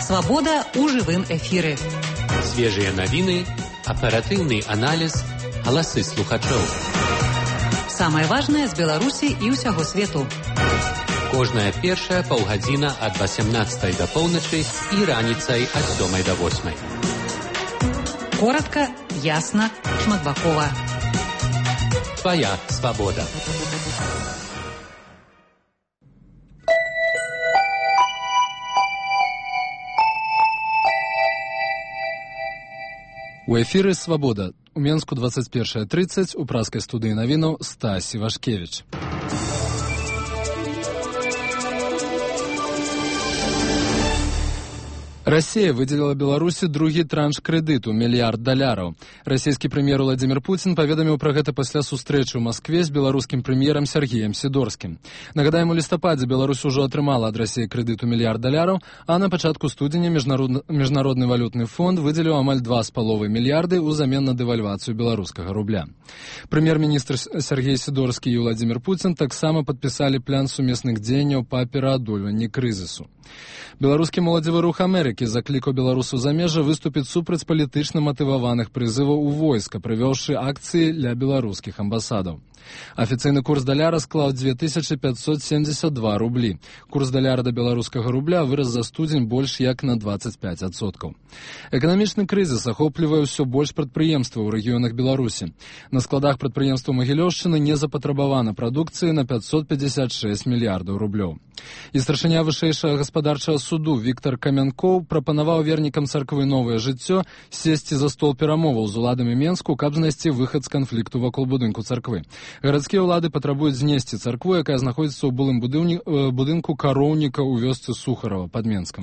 Свабода ў жывым эфіры. Свежыя навіны, аператыўны аналіз, галасы слухачоў. Самае важнае з Беларусі і ўсяго свету. Кожная першая паўгадзіна ад васямнаццатай да поўначы і раніцай ад сёмай да восьмай. Коротка, ясна, шматбакова. Твоя свабода. У эфіры «Свабода». У Менску двадцать першая тридцать, у праскай студыі навінаў Стась Івашкевіч. Россия выделила Беларусі другі транш крэдыту – мільярд даляраў. Расійскі прэм'ер Владимир Путин паведаміў пра гэта пасля сустрэчы ў Маскве з беларускім прэм'ерам Сергеем Сідорскім. Нагадаем, у лістападзе Беларусь ужо атрымала ад Расіі крэдыту мільярд даляраў, а на пачатку студзеня Міжнародны, Міжнародны валютны фонд выдзеліў амаль два з паловай мільярды ўзамен на дэвальвацыю беларускага рубля. Прэм'ер-міністр Сергей Сідорскі і Владимир Путин таксама падпісалі план сумесных дзеянняў па пераадольванні крызісу. Беларускі моладзевы рух Амерыкі заклікаў беларусаў замежжа выступіць супраць палітычна матываваных прызываў у войска, правёўшы акцыі ля беларускіх амбасадаў. Афіцыйны курс даляра склаў две тысячы пятьсот семьдесят два рублі. Курс даляра да беларускага рубля вырас за студзень больш як на двадцать пять адсоткаў. Эканамічны крызіс ахоплівае ўсё больш прадпрыемстваў у рэгіёнах Беларусі. На складах прадпрыемстваў Магілёўшчыны не запатрабавана прадукцыі на пятьсот пятьдесят шесть мільярдаў рублёў. І старшыня вышэйшага гаспадарчага суду Віктор Камянкоў прапанаваў вернікам царквы «Новае жыццё» сесці за стол перамоваў з уладамі Менску, каб знайсці выхад з канфлікту вакол будынку царквы. Гарадскія ўлады патрабуюць знесці царкву, якая знаходзіцца ў былым будынку кароўніка ў вёсцы Сухарова пад Менскам.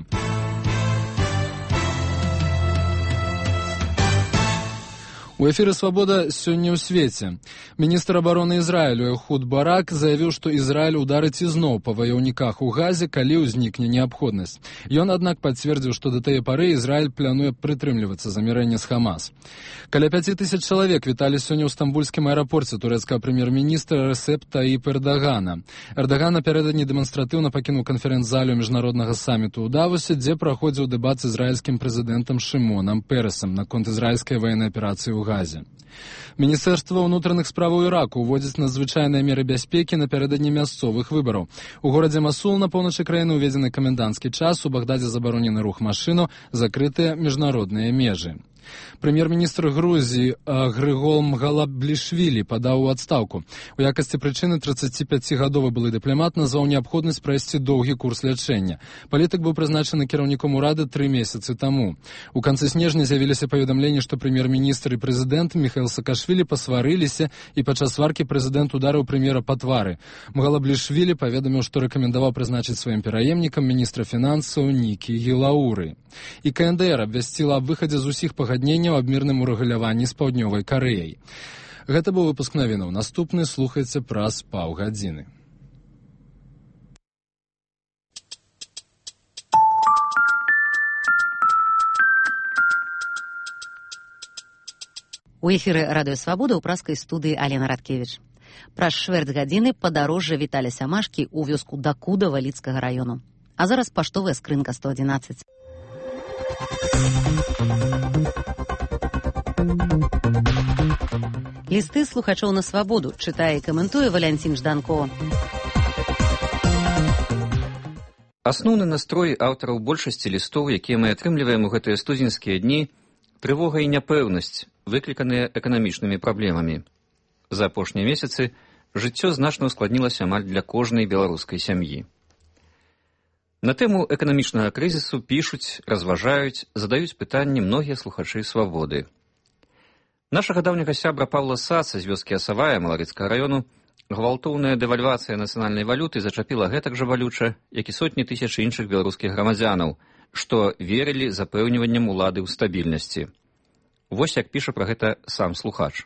У эфіры «Свабода» сёння ў свеце. Міністр абароны Ізраілю Эхуд Барак заявіў, што Ізраіль ударыць ізноў па ваяўніках у Газе, калі ўзнікне неабходнасць. Ён, аднак, пацвердзіў, што да тае пары Ізраіль плануе прытрымлівацца замірэння з Хамас. Каля пяці тысяч чалавек віталі сёння ў стамбульскім аэрапорце турэцкага прэм'ер-міністра Рэсеп Таіп Эрдагана. Эрдаган напярэдадні дэманстратыўна пакінуў канферэнц-залю міжнароднага саміту ў Давосе, дзе праходзіў дэбат з ізраільскім прэзідэнтам Шымонам Перэсам наконт ізраільскай ваеннай аперацыі ў Газе. Міністэрства ўнутраных справаў Іраку ўводзіць надзвычайныя меры бяспекі напярэдадні мясцовых выбараў. У горадзе Масул на поўначы краіны ўведзены каменданцкі час, у Багдадзе забаронены рух машыну, закрытыя міжнародныя межы. Прэм'ер-міністр Грузіі Грыгол Мгалаблішвілі падаў у адстаўку. У якасці прычыны трыццаціпяцігадовы былы дыпламат назваў неабходнасць прайсці доўгі курс лячэння. Палітык быў прызначаны кіраўніком урада тры месяцы таму. У канцы снежня з'явіліся паведамленні, што прэм'ер-міністр і прэзідэнт Міхаіл Саакашвілі пасварыліся, і падчас сваркі прэзідэнт ударыў прэм'ера па твары. Мгалаблішвілі паведаміў, што рэкамендаваў прызначыць сваім пераемнікам міністра фінансаў Нікі Гілауры. І КНДР абвясціла аб выхадзе з усіх пагадненняў аб мірным урэгуляванні з Паўднёвай Карэяй. Гэта быў выпуск навінаў. Наступны слухайце праз паўгадзіны. У эфіры радыё «Свабода» ў праскай студыі Алена Радкевіч. Праз чвэрць гадзіны падарожжа Віталя Сямашкі ў вёску Дакуда Валіцкага раёну. А зараз паштовая скрынка сто адзінаццаць. Лісты слухачоў на свабоду чытае і каментуе Валянцін Жданко. Асноўны настрой аўтараў большасці лістоў, якія мы атрымліваем у гэтыя студзеньскія дні, трывога і няпэўнасць, выкліканыя эканамічнымі праблемамі. За апошнія месяцы жыццё значна ускладнілася амаль для кожнай беларускай сям'і. На тэму эканамічнага крызісу пішуць, разважаюць, задаюць пытанні многія слухачы свабоды. Нашага даўняга сябра Павла Саца з вёскі Асавая Маларыцкага раёну гвалтоўная дэвальвацыя нацыянальнай валюты зачапіла гэтак жа балюча, як і сотні тысяч іншых беларускіх грамадзянаў, што верылі запэўніванням улады ў стабільнасці. Вось як піша пра гэта сам слухач.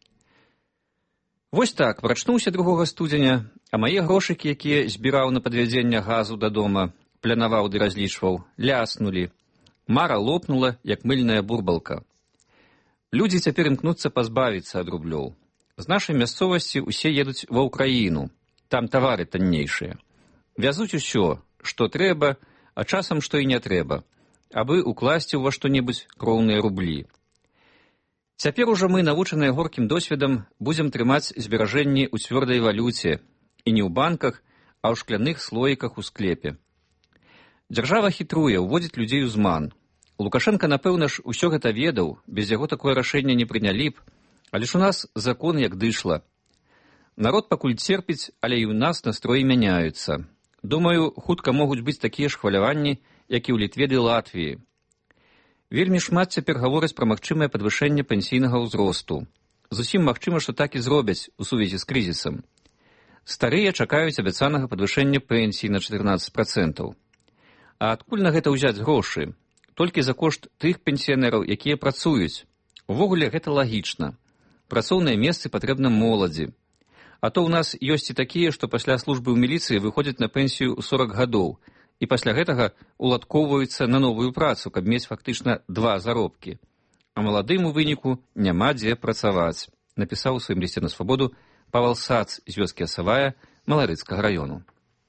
Вось так, прачнуўся другога студзеня, а мае грошыкі, якія збіраў на падвядзенне газу да дома, планаваў ды разлічваў, ляснулі. Мара лопнула, як мыльная бурбалка. Людзі цяпер імкнуцца пазбавіцца ад рублёў. З нашай мясцовасці ўсе едуць ва ўкраіну. Там тавары таннейшыя. Вязуць усё, што трэба, а часам што і не трэба. абы укласці ўва што-небудзь кроўныя рублі. Цяпер ужо мы, навучаныя горкім досведам, будзем трымаць зберажэнні ў цвёрдай валюце, і не ў банках, а ў шкляных слоіках у склепе. Дзяржава хітруе, уводзіць людзей у зман. Лукашенка, напэўна ж, усё гэта ведаў, без яго такое рашэнне не прынялі б, але ж у нас закон як дышла. Народ пакуль церпіць, але і ў нас настроі мяняюцца. Думаю, хутка могуць быць такія ж хваляванні, як і ў Літве ды Латвіі. Вельмі шмат цяпер гавораць пра магчымае падвышэнне пенсійнага ўзросту. Зусім магчыма, што так і зробяць у сувязі з крызісам. Старыя чакаюць абяцанага падвышэння пенсій на чатырнаццаць працэнтаў. А адкуль на гэта ўзяць грошы? Толькі за кошт тых пенсіянераў, якія працуюць. Увогуле гэта лагічна. Працоўныя месцы патрэбна моладзі. А то ў нас ёсць і такія, што пасля службы ў міліцыі выходзяць на пенсію ў сорак гадоў, і пасля гэтага уладкоўваюцца на новую працу, каб мець фактычна два заробкі. А маладым у выніку няма дзе працаваць, напісаў у сваім лісце на свабоду Павел Сац з вёскі Асавая Маларыцкага раёну.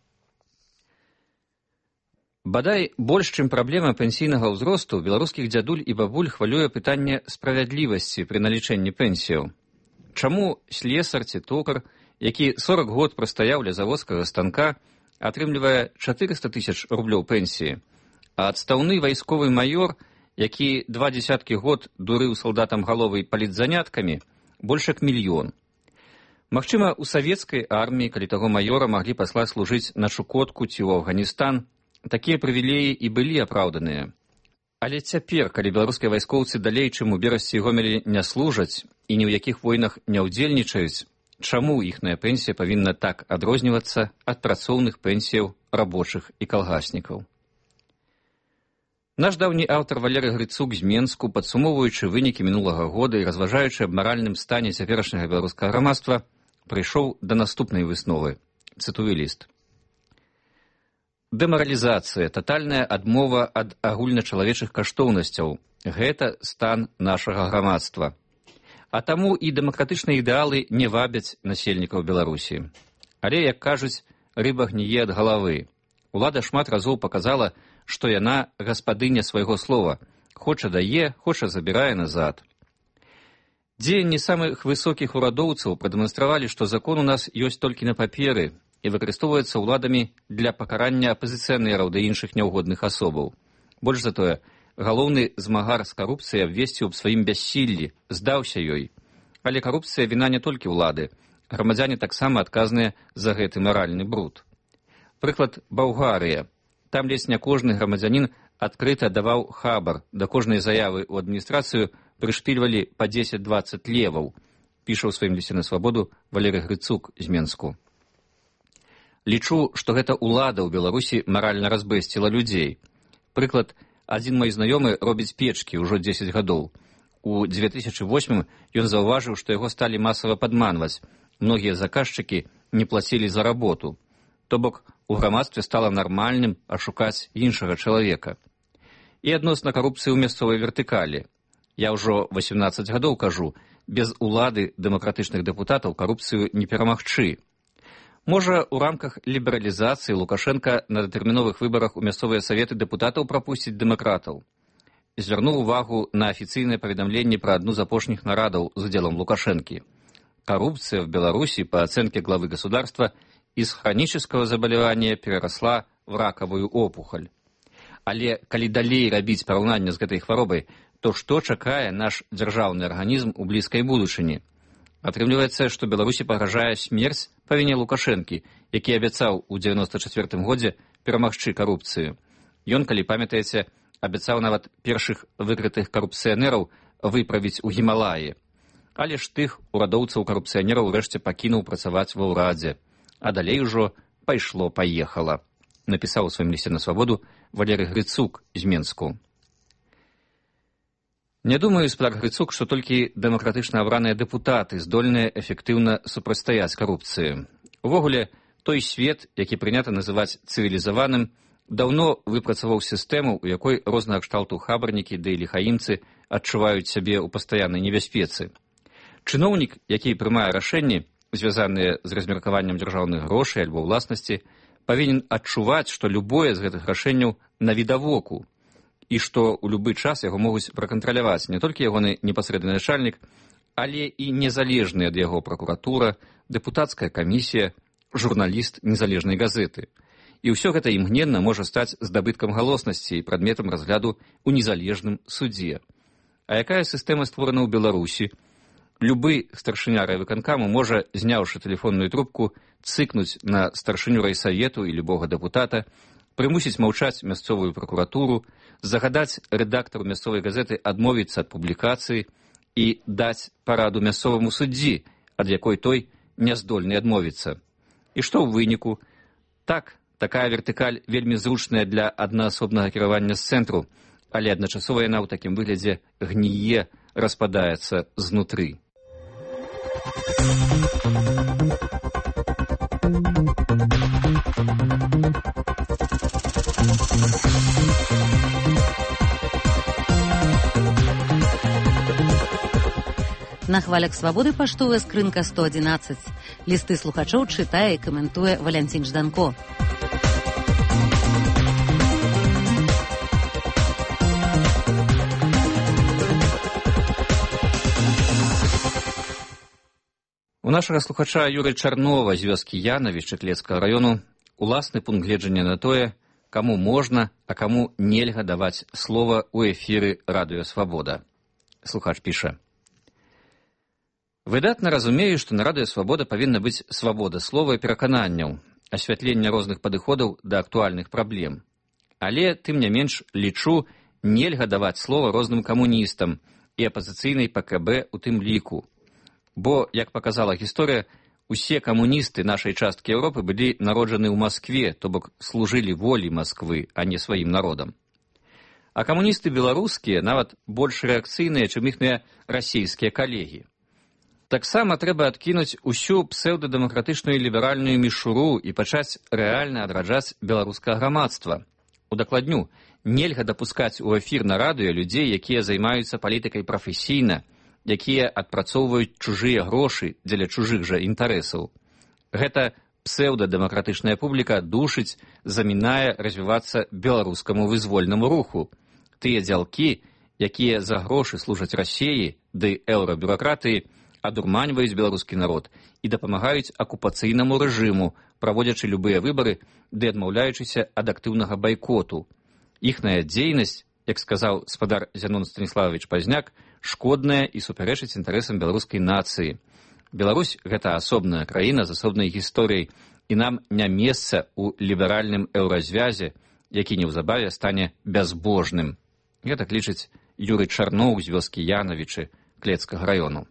Бадай, больш, чым праблема пенсійнага ўзросту, беларускіх дзядуль і бабуль хвалюе пытанне справядлівасці пры налічэнні пенсіяў. Чаму слесар ці токар, які сорак год прастаяў ля заводскага станка, атрымлівае чатырыста тысяч рублёў пенсіі, а адстаўны вайсковы маёр, які два дзесяткі год дурыў салдатам галовы палітзаняткамі, больш як мільён. Магчыма, у савецкай арміі, калі таго маёра маглі паслаць служыць на Чукотку ці ў Афганістан, такія прывілеі і былі апраўданыя. Але цяпер, калі беларускія вайскоўцы далей, чым у Берасці і Гомелі не служаць і ні ў якіх войнах не ўдзельнічаюць, чаму іхная пенсія павінна так адрознівацца ад працоўных пенсіяў рабочых і калгаснікаў? Наш даўні аўтар Валерый Грыцук з Менску, падсумоўваючы вынікі мінулага года і разважаючы аб маральным стане цяперашняга беларускага грамадства, прыйшоў да наступнай высновы. Цытую ліст. Дэмаралізацыя, татальная адмова ад агульначалавечых каштоўнасцяў – гэта стан нашага грамадства. А таму і дэмакратычныя ідэалы не вабяць насельнікаў Беларусі. Але, як кажуць, рыба гніе ад галавы. Улада шмат разоў паказала, што яна гаспадыня свайго слова. Хоча дае, хоча забірае назад. Дзеянні самых высокіх урадоўцаў прадэманстравалі, што закон у нас ёсць толькі на паперы і выкарыстоўваецца ўладамі для пакарання апазіцыянераў ды іншых няўгодных асобаў. Больш за тое, галоўны змагар з карупцыяй абвесціў аб сваім бяссіллі, здаўся ёй. Але карупцыя віна не толькі ўлады. Грамадзяне таксама адказныя за гэты маральны бруд. Прыклад Балгарыя. Там ледзь не кожны грамадзянін адкрыта даваў хабар, да кожнай заявы ў адміністрацыю прышпільвалі па дзесяць-дваццаць леваў, піша ў сваім лісце на свабоду Валерый Грыцук з Менску. Лічу, што гэта ўлада ў Беларусі маральна разбэсціла людзей. Прыклад, адзін мой знаёмы робіць печкі ўжо дзесяць гадоў. У дзве тысячы восьмым ён заўважыў, што яго сталі масава падманваць. Многія заказчыкі не плацілі за работу. То бок, у грамадстве стала нармальным ашукаць іншага чалавека. І адносна карупцыі ў мясцовай вертыкалі. Я ўжо васемнаццаць гадоў кажу, без улады дэмакратычных дэпутатаў карупцыю не перамагчы. Можа, у рамках лібералізацыі Лукашенка на датэрміновых выбарах у мясцовыя саветы дэпутатаў прапусціць дэмакратаў. Звярнуў увагу на афіцыйнае паведамленне пра адну з апошніх нарадаў з удзелам Лукашэнкі. Коррупция в Беларуси, по оценке главы государства, из хронического заболевания переросла в раковую опухоль. Але калі далей рабіць параўнанне з гэтай хваробай, то што чакае наш дзяржаўны арганізм у блізкай будучыні? Атрымліваецца, што Беларусі пагражае смерць па віне Лукашэнкі, які абяцаў у дзевяноста чацвёртым годзе перамагчы карупцыю. Ён, калі памятаеце, абяцаў нават першых выкрытых карупцыянераў выправіць у Гімалаі. Але ж тых урадоўцаў-карупцыянераў урэшце пакінуў працаваць ва ўрадзе. А далей ужо пайшло-паехала. Напісаў у сваім лісце на свабоду Валерый Грыцук з Менску. Не думаю, спадар Грыцук, што толькі дэмакратычна абраныя дэпутаты здольныя эфектыўна супрацьстаяць карупцыі. Увогуле, той свет, які прынята называць цывілізаваным, даўно выпрацаваў сістэму, у якой рознага кшталту хабарнікі ды ліхаімцы адчуваюць сябе ў пастаяннай небяспецы. Чыноўнік, які прымае рашэнні, звязаныя з размеркаваннем дзяржаўных грошай альбо ўласнасці, павінен адчуваць, што любое з гэтых рашэнняў навідавоку, і што ў любы час яго могуць пракантраляваць не толькі ягоны непасрэдны начальнік, але і незалежная ад яго пракуратура, дэпутацкая камісія, журналіст незалежнай газеты. І ўсё гэта імгненна можа стаць здабыткам галоснасці і прадметам разгляду ў незалежным судзе. А якая сістэма створана ў Беларусі? Любы старшыня райвыканкаму можа, зняўшы тэлефонную трубку, цыкнуць на старшыню райсавету і любога дэпутата, прымусіць маўчаць мясцовую пракуратуру, загадаць рэдактару мясцовай газеты адмовіцца ад публікацыі і даць параду мясцоваму суддзі, ад якой той не здольны адмовіцца. І што ў выніку? Так, такая вертыкаль вельмі зручная для аднаасобнага кіравання з цэнтру, але адначасова яна ў такім выглядзе гніе, распадаецца знутры. На хвалях свабоды паштовая скрынка сто адзінаццаць. Лісты слухачоў чытае і каментуе Валянцін Жданко. У нашага слухача Юры Чарнова з вёскі Янавічы Клецкага раёну уласны пункт гледжання на тое, каму можна, а каму нельга даваць слова ў эфіры радыё Свабода. Слухач піша: выдатна разумею, што на радыё Свабода павінна быць свабода слова і перакананняў, асвятленне розных падыходаў да актуальных праблем. Але, тым не менш, лічу, нельга даваць слова розным камуністам і апазіцыйнай па ка бэ у тым ліку. Бо, як паказала гісторыя, усе камуністы нашай часткі Еўропы былі народжаны ў Маскве, то бок служылі волі Масквы, а не сваім народам. А камуністы беларускія нават больш рэакцыйныя, чым іхныя расійскія калегі. Таксама трэба адкінуць усю псеўдадэмакратычную ліберальную мішуру і пачаць рэальна адраджаць беларускае грамадства. Удакладню, нельга дапускаць у эфір на радыё людзей, якія займаюцца палітыкай прафесійна, якія адпрацоўваюць чужыя грошы дзеля чужых жа інтарэсаў. Гэта псеўдадэмакратычная публіка душыць, замінае развівацца беларускаму вызвольнаму руху. Тыя дзялкі, якія за грошы служаць Расіі ды еўрабюракратыі, адурманьваюць беларускі народ і дапамагаюць акупацыйнаму рэжыму, праводзячы любыя выбары ды адмаўляючыся ад актыўнага байкоту. Іхная дзейнасць, як сказаў спадар Зянон Станіславович Пазняк, шкодная і супярэчыць інтарэсам беларускай нацыі. Беларусь – гэта асобная краіна з асобнай гісторыяй, і нам не месца ў ліберальным еўразвязе, які неўзабаве стане бязбожным. Гэтак лічыць Юры Чарноў з вёскі Янавічы Клецкага раёну.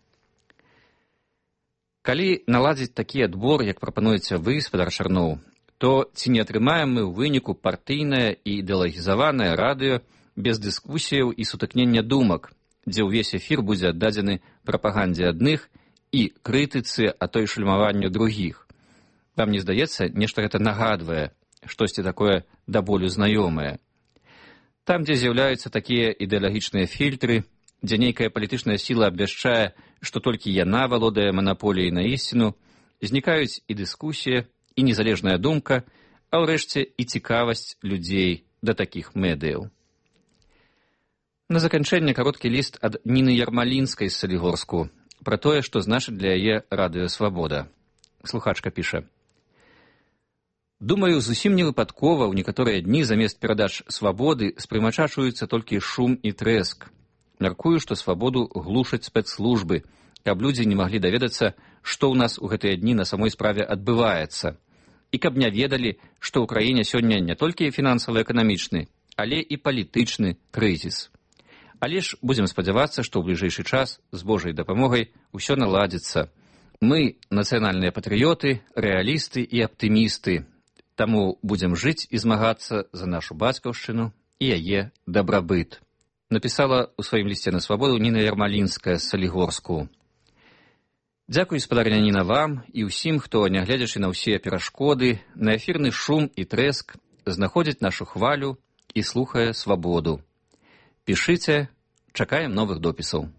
Калі наладзіць такі адбор, як прапануеце вы, спадар Чарноў, то ці не атрымаем мы ў выніку партыйнае і ідэалагізаванае радыё без дыскусіяў і сутыкнення думак, дзе ўвесь эфір будзе аддадзены прапагандзе адных і крытыцы, а то і шальмаванню другіх. Вам не здаецца, нешта гэта нагадвае, штосьці такое да болю знаёмае. Там, дзе з'яўляюцца такія ідэалагічныя фільтры, дзе нейкая палітычная сіла абвяшчае, што толькі яна валодае манаполіяй на ісціну, знікаюць і дыскусія, і незалежная думка, а ўрэшце і цікавасць людзей да такіх медыяў. На заканчэнне кароткі ліст ад Ніны Ярмалінскай з Салігорску пра тое, што значыць для яе радыё Свабода. Слухачка піша: думаю, зусім невыпадкова ў некаторыя дні замест перадач свабоды спрымачачуюцца толькі шум і трэск. Мяркую, што свабоду глушаць спецслужбы, каб людзі не маглі даведацца, што ў нас у гэтыя дні на самой справе адбываецца. І каб не ведалі, што ў краіне сёння не толькі фінансава-эканамічны, але і палітычны крызіс. Але ж будзем спадзявацца, што ў бліжэйшы час з Божай дапамогай усё наладзіцца. Мы нацыянальныя патрыёты, рэалісты і аптымісты. Таму будзем жыць і змагацца за нашу бацькаўшчыну і яе дабрабыт. Напісала ў сваім лісце на свабоду Ніна Ярмалінская з Салігорску. Дзякуй, спадарня Ніна, вам і ўсім, хто, нягледзячы на ўсе перашкоды, на эфірны шум і трэск, знаходзіць нашу хвалю і слухае свабоду. Пішыце, чакаем новых допісаў.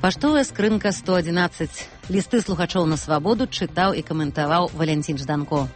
Паштовая скрынка сто одиннадцать. Лісты слухачоў на свабоду чытаў і каментаваў Валянцін Жданко.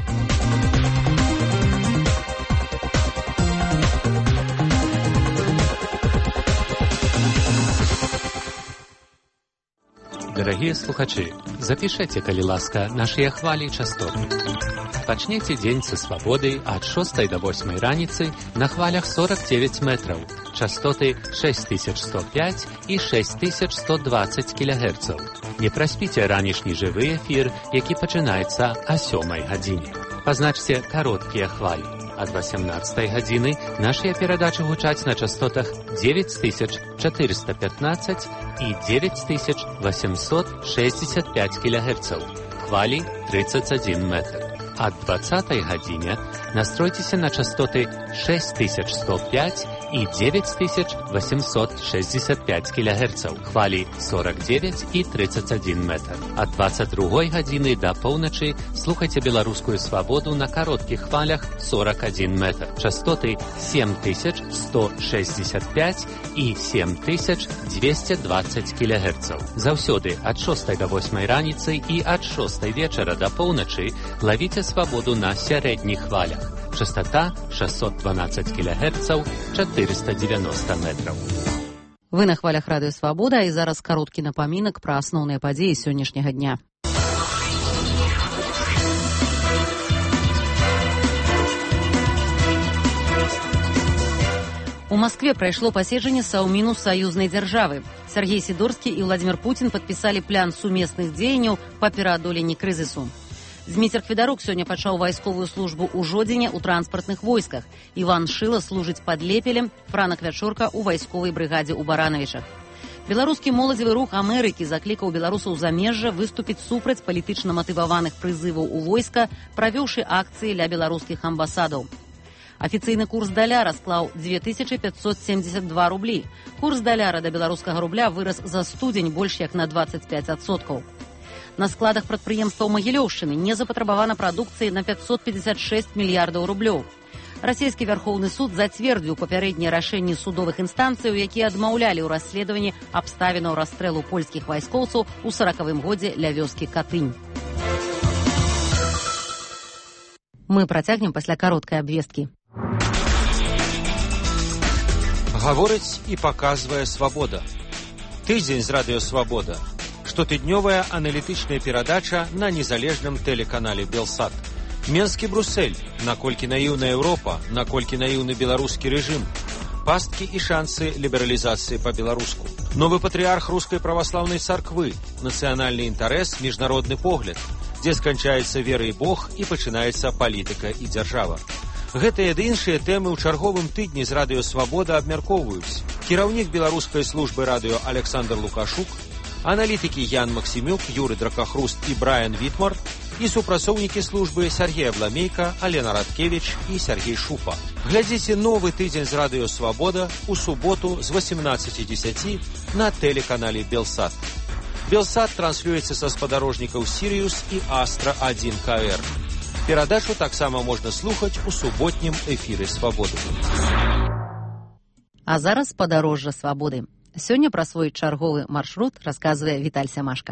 Дорогие слухачи, запишите, калі ласка, наши хвали и частоты. Пачнете день со свободой от шестой до восьмой раницы на хвалях сорок девять метров, частоты шесть тысяч сто пять и шесть тысяч сто двадцать килогерцев. Не проспите ранішні живый эфир, які пачынаецца о сёмай гадзіне. Позначьте короткие хвали. От восемнадцатой гадзіны наши передачи гучаць на частотах девять тысяч четыреста пятнадцать и девять тысяч восемьсот шестьдесят пять килогерцев. Хвали тридцать один метр. От двадцатой гадзіне настройтесь на частоты шесть тысяч сто пять и девять тысяч восемьсот шестьдесят пять килогерцев. Хвали сорок девять и тридцать один метр. От двадцать другой гадзіны до полночи слухайте белорусскую свободу на коротких хвалях сорок один метр. Частоты семь тысяч сто шестьдесят пять и семь тысяч двести двадцать килогерцев. Заўсёды от шестой до восьмой раницы и от шестой вечера до полночи ловите свободу на средних хвалях. Частота шестьсот двенадцать килогерцев, четыреста девяносто метров. Вы на хвалях радыё Свабода, і зараз кароткі напамінак пра асноўныя падзеі сённяшняга дня. У Москве прайшло паседжанне Саўміну саюзнай дзяржавы. Сергей Сидорскі і Владимир Путин падпісалі план сумесных дзеянняў па пераадоленні крызісу. Зміцер Федарук сёння пачаў вайсковую службу ў Жодзіне ў транспартных войсках. Іван Шыла служыць пад Лепелем, Франак Вячорка ў вайсковай брыгадзе ў Баранавічах. Беларускі моладзевы рух Амерыкі заклікаў беларусаў замежжа выступіць супраць палітычна матываваных прызываў у войска, правёўшы акцыі ля беларускіх амбасадаў. Афіцыйны курс даляра склаў две тысячи пятьсот семьдесят два рублі. Курс даляра да беларускага рубля вырас за студзень больш як на двадцать пять адсоткаў. На складах прадпрыемстваў Магілёўшчыны не запатрабавана прадукцыі на пятьсот пятьдесят шесть мільярдаў рублёў. Расійскі вярхоўны суд зацвердзіў папярэднія рашэнні судовых інстанцыяў, якія адмаўлялі ў расследаванні абставінаў расстрэлу польскіх вайскоўцаў у саракавым годзе ля вёскі Катынь. Мы працягнем пасля кароткай абвесткі. Гаворыць і паказвае Свабода. Тыдзень з радыё Свабода. Штотыднёвая аналітычная перадача на незалежным тэлеканале Белсат. Менскі Бруссель. Наколькі наіўная Еўропа, наколькі наіўны беларускі рэжым. Пасткі і шансы лібералізацыі па-беларуску. Новы патрыарх рускай праваслаўнай царквы. Нацыянальны інтарэс, міжнародны погляд. Дзе сканчаецца вера і Бог і пачынаецца палітыка і дзяржава. Гэтыя ды іншыя тэмы ў чарговым тыдні з радыё Свабода абмяркоўваюць. Кіраўнік беларускай службы радыё Александр Лукашук, аналітыкі Ян Максімюк, Юры Дракахруст і Брайан Вітмар і супрацоўнікі службы Сергей Абламейка, Алена Радкевич і Сергей Шупа. Глядзіце новы тыдзень з радыё Свабода у суботу з восемнадцати десяти на тэлеканале Белсат. Белсат транслюецца са спадарожнікаў Сіриус і Астра один ка эр. Перадачу таксама можна слухаць у суботнім эфіры Свабоды. А зараз падарожжа Свабоды. Сёння пра свой чарговы маршрут расказвае Віталь Сямашка.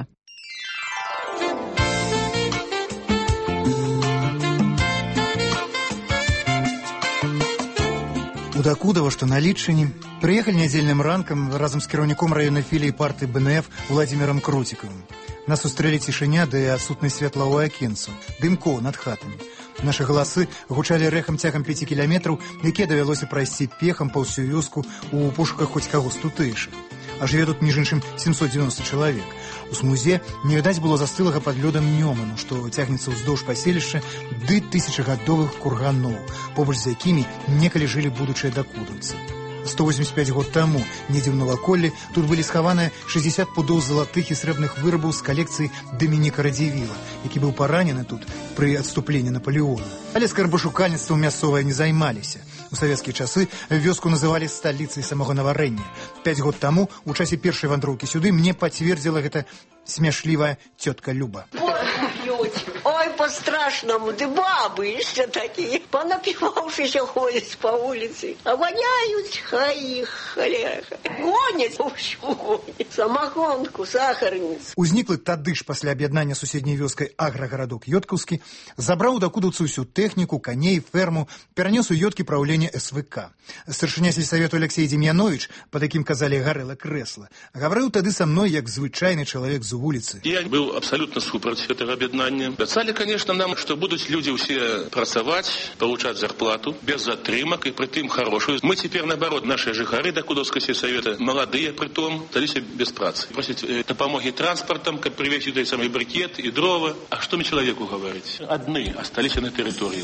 У Дакудова, што на Літчыне, прыехалі нядзельным ранкам разам з кіраўніком раённай філіі партыі бэ эн эф Владзімірам Круцікавым. Нас сустрэлі цішыня ды адсутнасць святла ў акенцу, дымко над хатамі. Нашы галасы гучалі рэхам цягам пяці кіламетраў, якія давялося прайсці пехам па ўсю вёску ў пошуках хоць каго з тутэйшых. А жыве тут, між іншым, сямсот дзевяносто чалавек. У смузе не відаць было застылага пад лёдам Нёману, што цягнецца ўздоўж паселішча, ды тысячагадовых курганоў, побач з якімі некалі жылі будучыя дакудаўцы. сто восемьдесят пять год таму, недзе ў Наваколлі, тут былі схаваныя шестьдесят пудоў залатых і срэбных вырабаў з калекцыі Дамініка Радзівіла, які быў паранены тут пры адступленні Наполеона. Але скарбашукальніцтвам мясцовае не займаліся. У савецкія часы вёску называлі сталіцай самагонаварэння. Пяць год таму, у часе першай вандроўкі сюды, мне пацвердзіла гэта смяшлівая цётка Люба. Ой, по-страшному, да бабы еще такие, понапивавшиеся ходят по улице, а воняют, хай их, халяха. Гонят, в общем, гонят. Самогонку, сахарницу. Узніклы тады ж пасля аб'яднання суседняй вёскай аграгарадок Ёткаўскі забраў дакудаўцу ўсю тэхніку, каней, ферму, перанёс у Ёткі праўленне эс вэ ка. Старшыня сельсавету Алексей Демьянович, под якім казалі гарэла крэсла, гаварыў тады са мной як звычайны чалавек з вуліцы. Я быў абсалютна супраць гэтага аб'яднання. Абяцалі, конечно, нам, што будуць людзі ўсе працаваць, получаць зарплату без затрымак і прытым хорошую. Мы цяпер, наоборот, нашыя жыхары дакудаўскага сельсавета, маладыя прытом, сталіся без працы. Просяць дапамогі транспартам, каб прывезці той самы брикет і дрова. А што мне чалавеку гаварыць? Адны асталіся на тэрыторыі.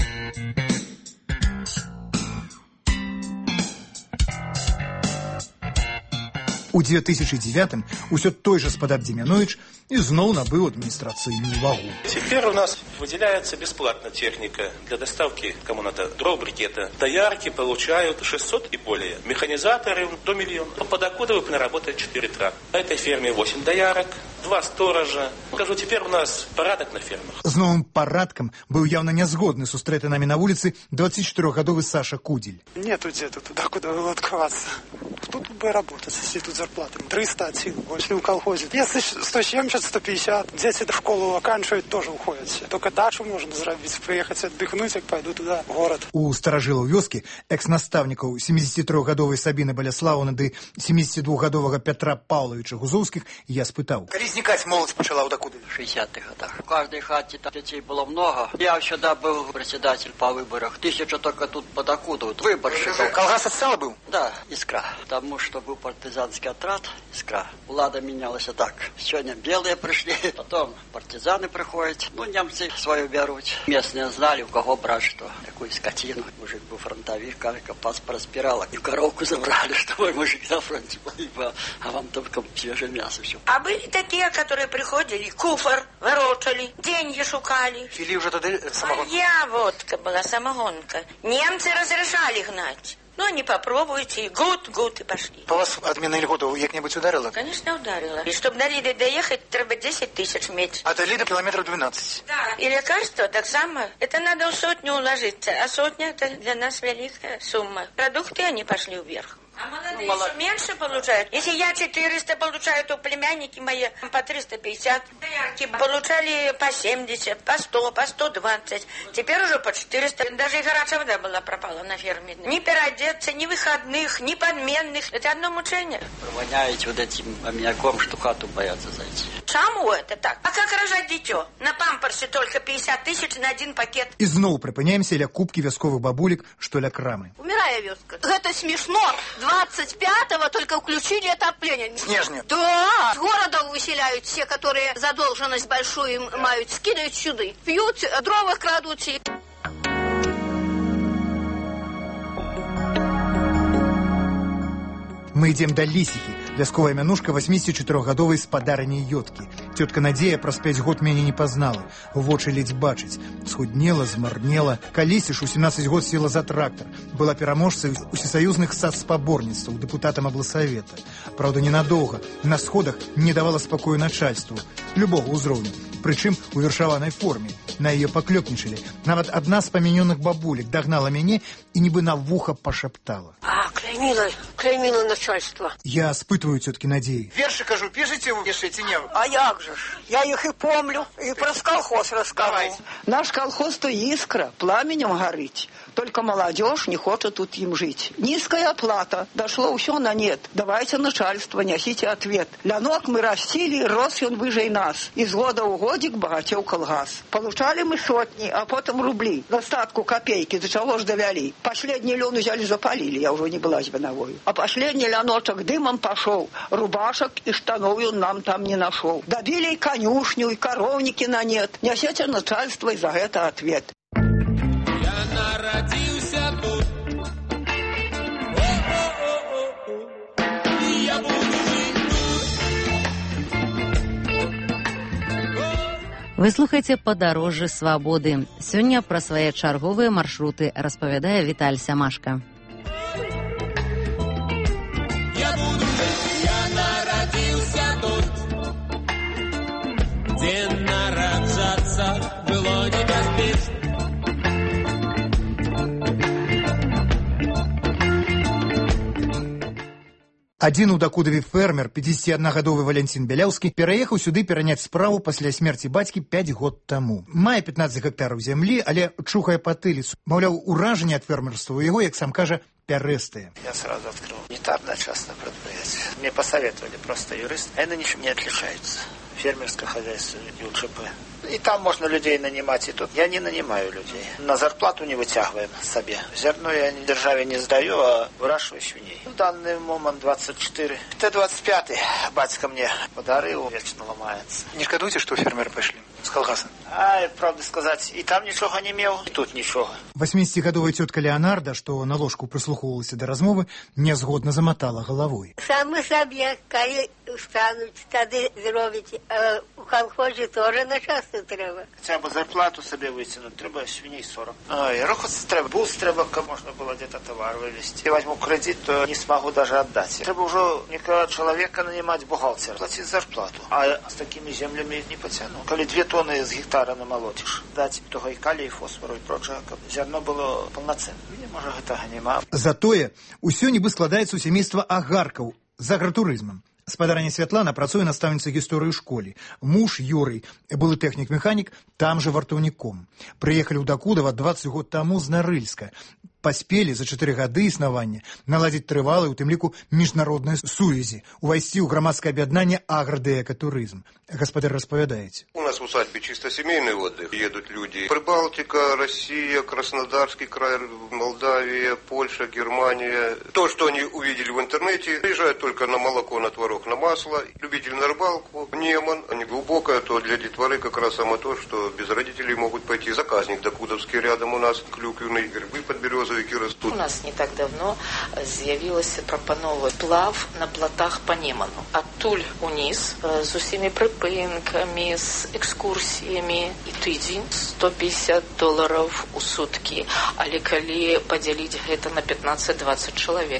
У две тысячи девятым усё той же спадар Демьянович ізноў набыў адміністрацыйную вагу. Теперь у нас выделяется бесплатно техника для доставки кому надо дров, брикета. Доярки получают шестьсот и более. Механизаторы до миллиона. Под Акудовым работает четыре трактора. На этой ферме восемь доярок, два сторожа. Скажу, теперь у нас парадок на фермах. З новым парадкам быў яўна нязгодны сустрэты нами на вуліцы двадцатичетырохгадовы Саша Кудзель. Нету где-то туда, куда вылодковаться. Кто тут бы работать, если тут зарплаты? триста от силы, если в колхозе. Если сто семьдесят, сто пятьдесят, дети в школу оканчивают, тоже уходят все. Только дачу можно заработать, приехать отдохнуть, как пойду туда, в город. У старажылаў вёскі, экс-настаўнікаў семидесятитрохгадовай Сабіны Баляслаўны ды семидесятидвухгадовага Петра Павловича Гузовских я спытаў. Калі знікаць моладзь пачала ў дакуды? В шестидесятых годах. В каждой хате детей было много. Я всегда был председатель по выборах. Тысяча только тут под Акудову. Выборщиков. Колгас отстала был? Да, Искра. Потому что был партизанский отряд. Искра. Влада менялась так. Сегодня белые пришли, потом партизаны приходят. Ну, немцы свою берут. Местные знали, у кого брать что. Такую скотину. Мужик был фронтовик, кажется, паспорт спирала. И коровку забрали, что мой мужик на фронте погибал. А вам только свежее мясо все. А были такие, которые приходили, куфр ворочали, деньги шукали. Фили уже тогда самогонка? Моя водка была самогонка. Немцы разрешали гнать. Ну, они попробуйте, и гуд, гуд, и пошли. По вас админа льгота як-нибудь ударила? Конечно, ударила. И чтобы до Лиды доехать, треба десять тысяч иметь. А до Лиды километров двенадцать. Да. И лекарства так само. Это надо в сотню уложиться. А сотня – это для нас великая сумма. Продукты, они пошли вверх. А молодые ну, еще меньше получают. Если я четыреста получаю, то племянники мои по триста пятьдесят. Доярки получали по семьдесят, по сто, по сто двадцать. Теперь уже по четыреста. Даже и горячая вода была пропала на ферме. Ни переодеться, ни выходных, ни подменных. Это одно мучение. Провоняете вот этим аммиаком, что хату боятся зайти. Чему это так? А как рожать дитё? На памперсе только пятьдесят тысяч на один пакет. И зноў прыпыняемся ля кубкі вясковых бабулек, што ля крамы. Умирая вёска. Это смешно. двадцать пятого только включили отопление. Снежня. Да. С города выселяют все, которые задолженность большую имеют, скидывают сюда. Пьют, дрова крадут. Мы идем до Лисихи, вясковая мянушка восьмидесятичетырохгадовай спадарыні Ёткі. Тетка Надзея праз пяць год мяне не пазнала. Вочы ледзь бачыць. Схуднела, змарнела. Калісьці ж у семнадцать год села за трактор. Была пераможцай усесаюзных сацспаборніцтваў, дэпутатам аблсавета. Праўда, ненадоўга. На сходах не давала спакою начальству. Любого ўзроўню. Прычым у вершаванай форме. На яе паклёпнічалі. Нават адна з памянёных бабулек дагнала мяне і нібы на вуха пашаптала. А, клеймила, клеймила начальство. Я спытываю тетки Надеи. Верши, кажу, пишите вы, пишите не вы. А як же ж? Я их и помню, и про колхоз рассказывал. Наш колхоз-то искра, пламенем горит. Только молодежь не хочет тут им жить. Низкая оплата. Дошло все на нет. Давайте начальство, несите ответ. Лянок мы растили, рос он выше нас. Из года в годик богател колгас. Получали мы сотни, а потом рубли. Достатку копейки, до чего ж довели. Последний лен взяли, запалили, я уже не была зеленовой. А последний ляночек дымом пошел. Рубашек и штанов он нам там не нашел. Добили и конюшню, и коровники на нет. Несите начальство, и за это ответ. Народился тут. И я буду жить тут. Вы слухаеце «Падарожжы свабоды». Сёння пра свае чарговыя маршруты распавядае Віталь Сямашка. Я буду жить, я народился тут, где нараджаться было Адзін у Дакудаве фермер, пяцідзесяціаднагадовы Валянцін Бяляўскі, пераехаў сюды пераняць справу пасля смерці бацькі пяць год таму. Мае пятнаццаць гектараў зямлі, але чухае патыліцу. Маўляў, уражанне ад фермерства у яго, як сам кажа, пярэстые. Я сразу открыл унитарное частное предприятие. Мне посоветовали просто юрист. Они ничем не отличаются. Фермерское хозяйство и УЧП. И там можно людей нанимать, и тут. Я не нанимаю людей. На зарплату не вытягиваем себе. Зерно я державе не сдаю, а выращиваю свиней. В данный момент двадцать четыре. Т двадцать пятый батька мне подарил, вечно ломается. Не шкадуеце, што фермеры пайшлі з калгаса? Ай, правда сказать, и там ничего не имел, и тут ничего. восьмидесятигадовая тетка Леонарда, што на ложку прыслухоўвалася да размовы, нязгодна замотала головой. Самы сабе, калі стануць, тады зробіць. А у колхозе тоже на часто треба. Хотя бы зарплату себе вытянуть, треба свиней сорок. Ой, рухаться треба, бус треба, как можно было где-то товар вывезти. Я возьму кредит, то не смогу даже отдать. Треба уже некого человека нанимать бухгалтера, платить зарплату. А с такими землями не потяну. Коли две тонны с гектара намолотишь, дать того и калий, и фосфору, и прочее, зерно было полноценным. Не может этого нема. Затое усё нібы складаецца ў сямейства агаркаў з агратурызмам. Спадарня Святлана працуе настаўніцай гісторыі ў школе. Муж Юрый, былы тэхнік-механік, там жа вартаўніком. Прыехалі ў Дакудава дваццаць год таму з Нарыльска. Паспелі за чатыры гады існавання наладзіць трывалыя, у тым ліку міжнародныя сувязі, увайсці ў грамадскае аб'яднанне аградэкатурызм. Гаспадар, распавядаеце. У нас в усадьбе чисто семейный отдых. Едут люди. Прибалтика, Россия, Краснодарский край, Молдавия, Польша, Германия. То, что они увидели в интернете, приезжают только на молоко, на творог, на масло. Любители на рыбалку, Неман, а не глубокое, то для детворы как раз само то, что без родителей могут пойти. Заказник Дакудовский рядом у нас, клюквенные грибы под березой. У нас не так давно з'явілася прапанова плав на плотах по Неману. Адтуль уніз з усімі припинками, з екскурсіями. І тыдзень сто пятьдесят долараў у суткі. Але калі падзяліць гэта на пятнадцать-двадцать чалавек.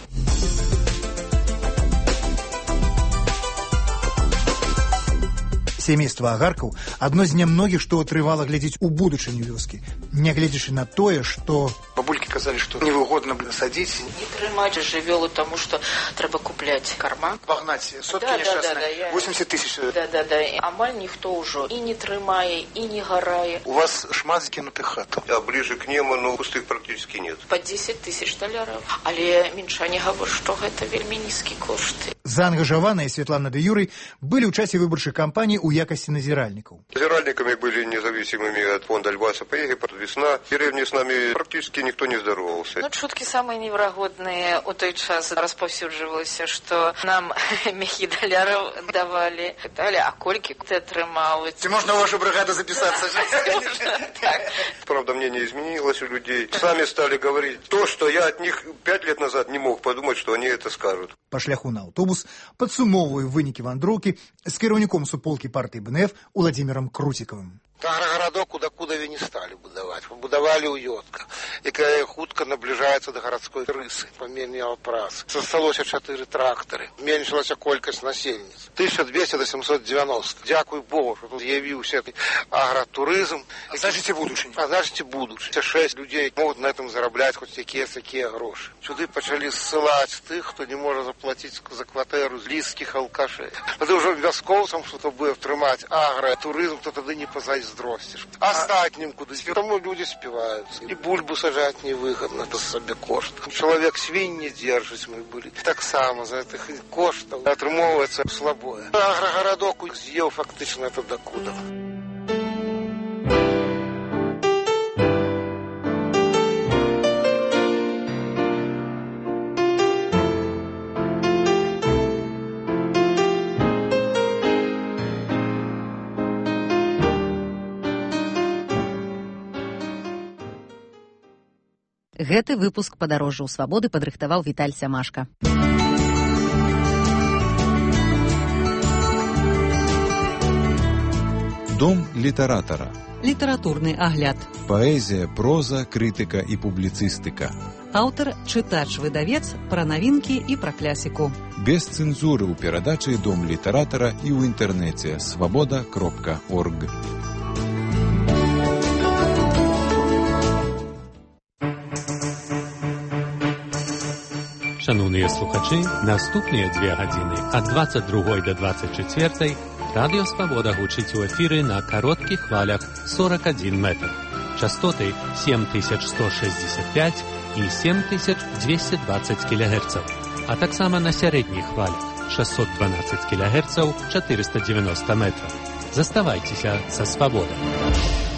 Сямейства агаркаў адно з нямногіх, што трывала глядзець у будучыню вёскі, нягледзячы на тое, што бабулькі казалі, што невыгодна садзіць. Не трымаць жывёлу, таму што трэба купляць карма. Пагнаць соткі да, няшчасныя, да, да, я... восемьдесят тысяч. Да, да, да. Амаль ніхто ўжо і не трымае, і не гарае. У вас шмат закінутых хат. А ближе к Неману пустых практически нет. По десять тысяч долараў. Але мінчане гавораць, што гэта вельмі нізкі кошт. Заангажаваныя Святлана ды Юрый былі ў часе выбарчай кампаніі ў якасці назіральнікаў. Назиральниками были независимыми от фонда Льва Сапоги, весна. В деревне с нами практически никто не здоровался. Ну, шутки самые неврагодные у той час распаўсюджвалася, что нам мехи доляров давали. Дали, а кольки ты отрымают. Ты можно в вашу бригаду записаться? Правда, мнение изменилось у людей. Сами стали говорить то, что я от них пять лет назад не мог подумать, что они это скажут. Па шляху на аўтобус падсумоўваю вынікі вандроўкі з кіраўніком суполкі партыі БНФ Уладзімірам Круцікавым. Аграгарадок у Дакудаве не стали будовать. Побудовали у Йотка, якая хутка наближается до городской крысы. Поменяла прас. Засталося чатыры трактары. Меншилася колькасць насельніц. тысяча двести до семьсот девяносто. Дякуй Богу, что тут з'явіўся агратурызм. А значит, будучыню. А значит, будучыню. Шесть людей могут на этом зараблять хоть якія-сякія гроши. Сюды пачалі ссылать тех, кто не может заплатить за кватэру з лісткіх алкашей. Это уже вяскоўцам, что-то будет трымаць агратурызм, то тады не позайздзе. Здростишь. Остатним куда тому люди спиваются. И бульбу сажать невыгодно, это себе кошт. Человек свинь не держит, мы были. Так само за этих коштов отрымовывается слабое. Агрогородок съел фактично это Дакудов. Гэты выпуск падарожжаў свабоды падрыхтаваў Віталь Сямашка. Дом літаратара. Літаратурны агляд. Паэзія, проза, крытыка і публіцыстыка. Аўтар, чытач-выдавец, пра навінкі і пра клясіку. Без цэнзуры ў перадачы Дом літаратара і ў інтэрнэце свабода кропка орг. Шановныя слухачы, наступныя две гадзіны ад двадцать другой до двадцать четвертой Радыё Свабода гучыць у эфіры на кароткіх хвалях сорок один метр. Частоты семь тысяч сто шестьдесят пять і семь тысяч двести двадцать килогерцаў, а таксама на сярэдніх хвалях шестьсот двенадцать килогерцаў, четыреста девяносто метров. Заставайцеся са Свабодай.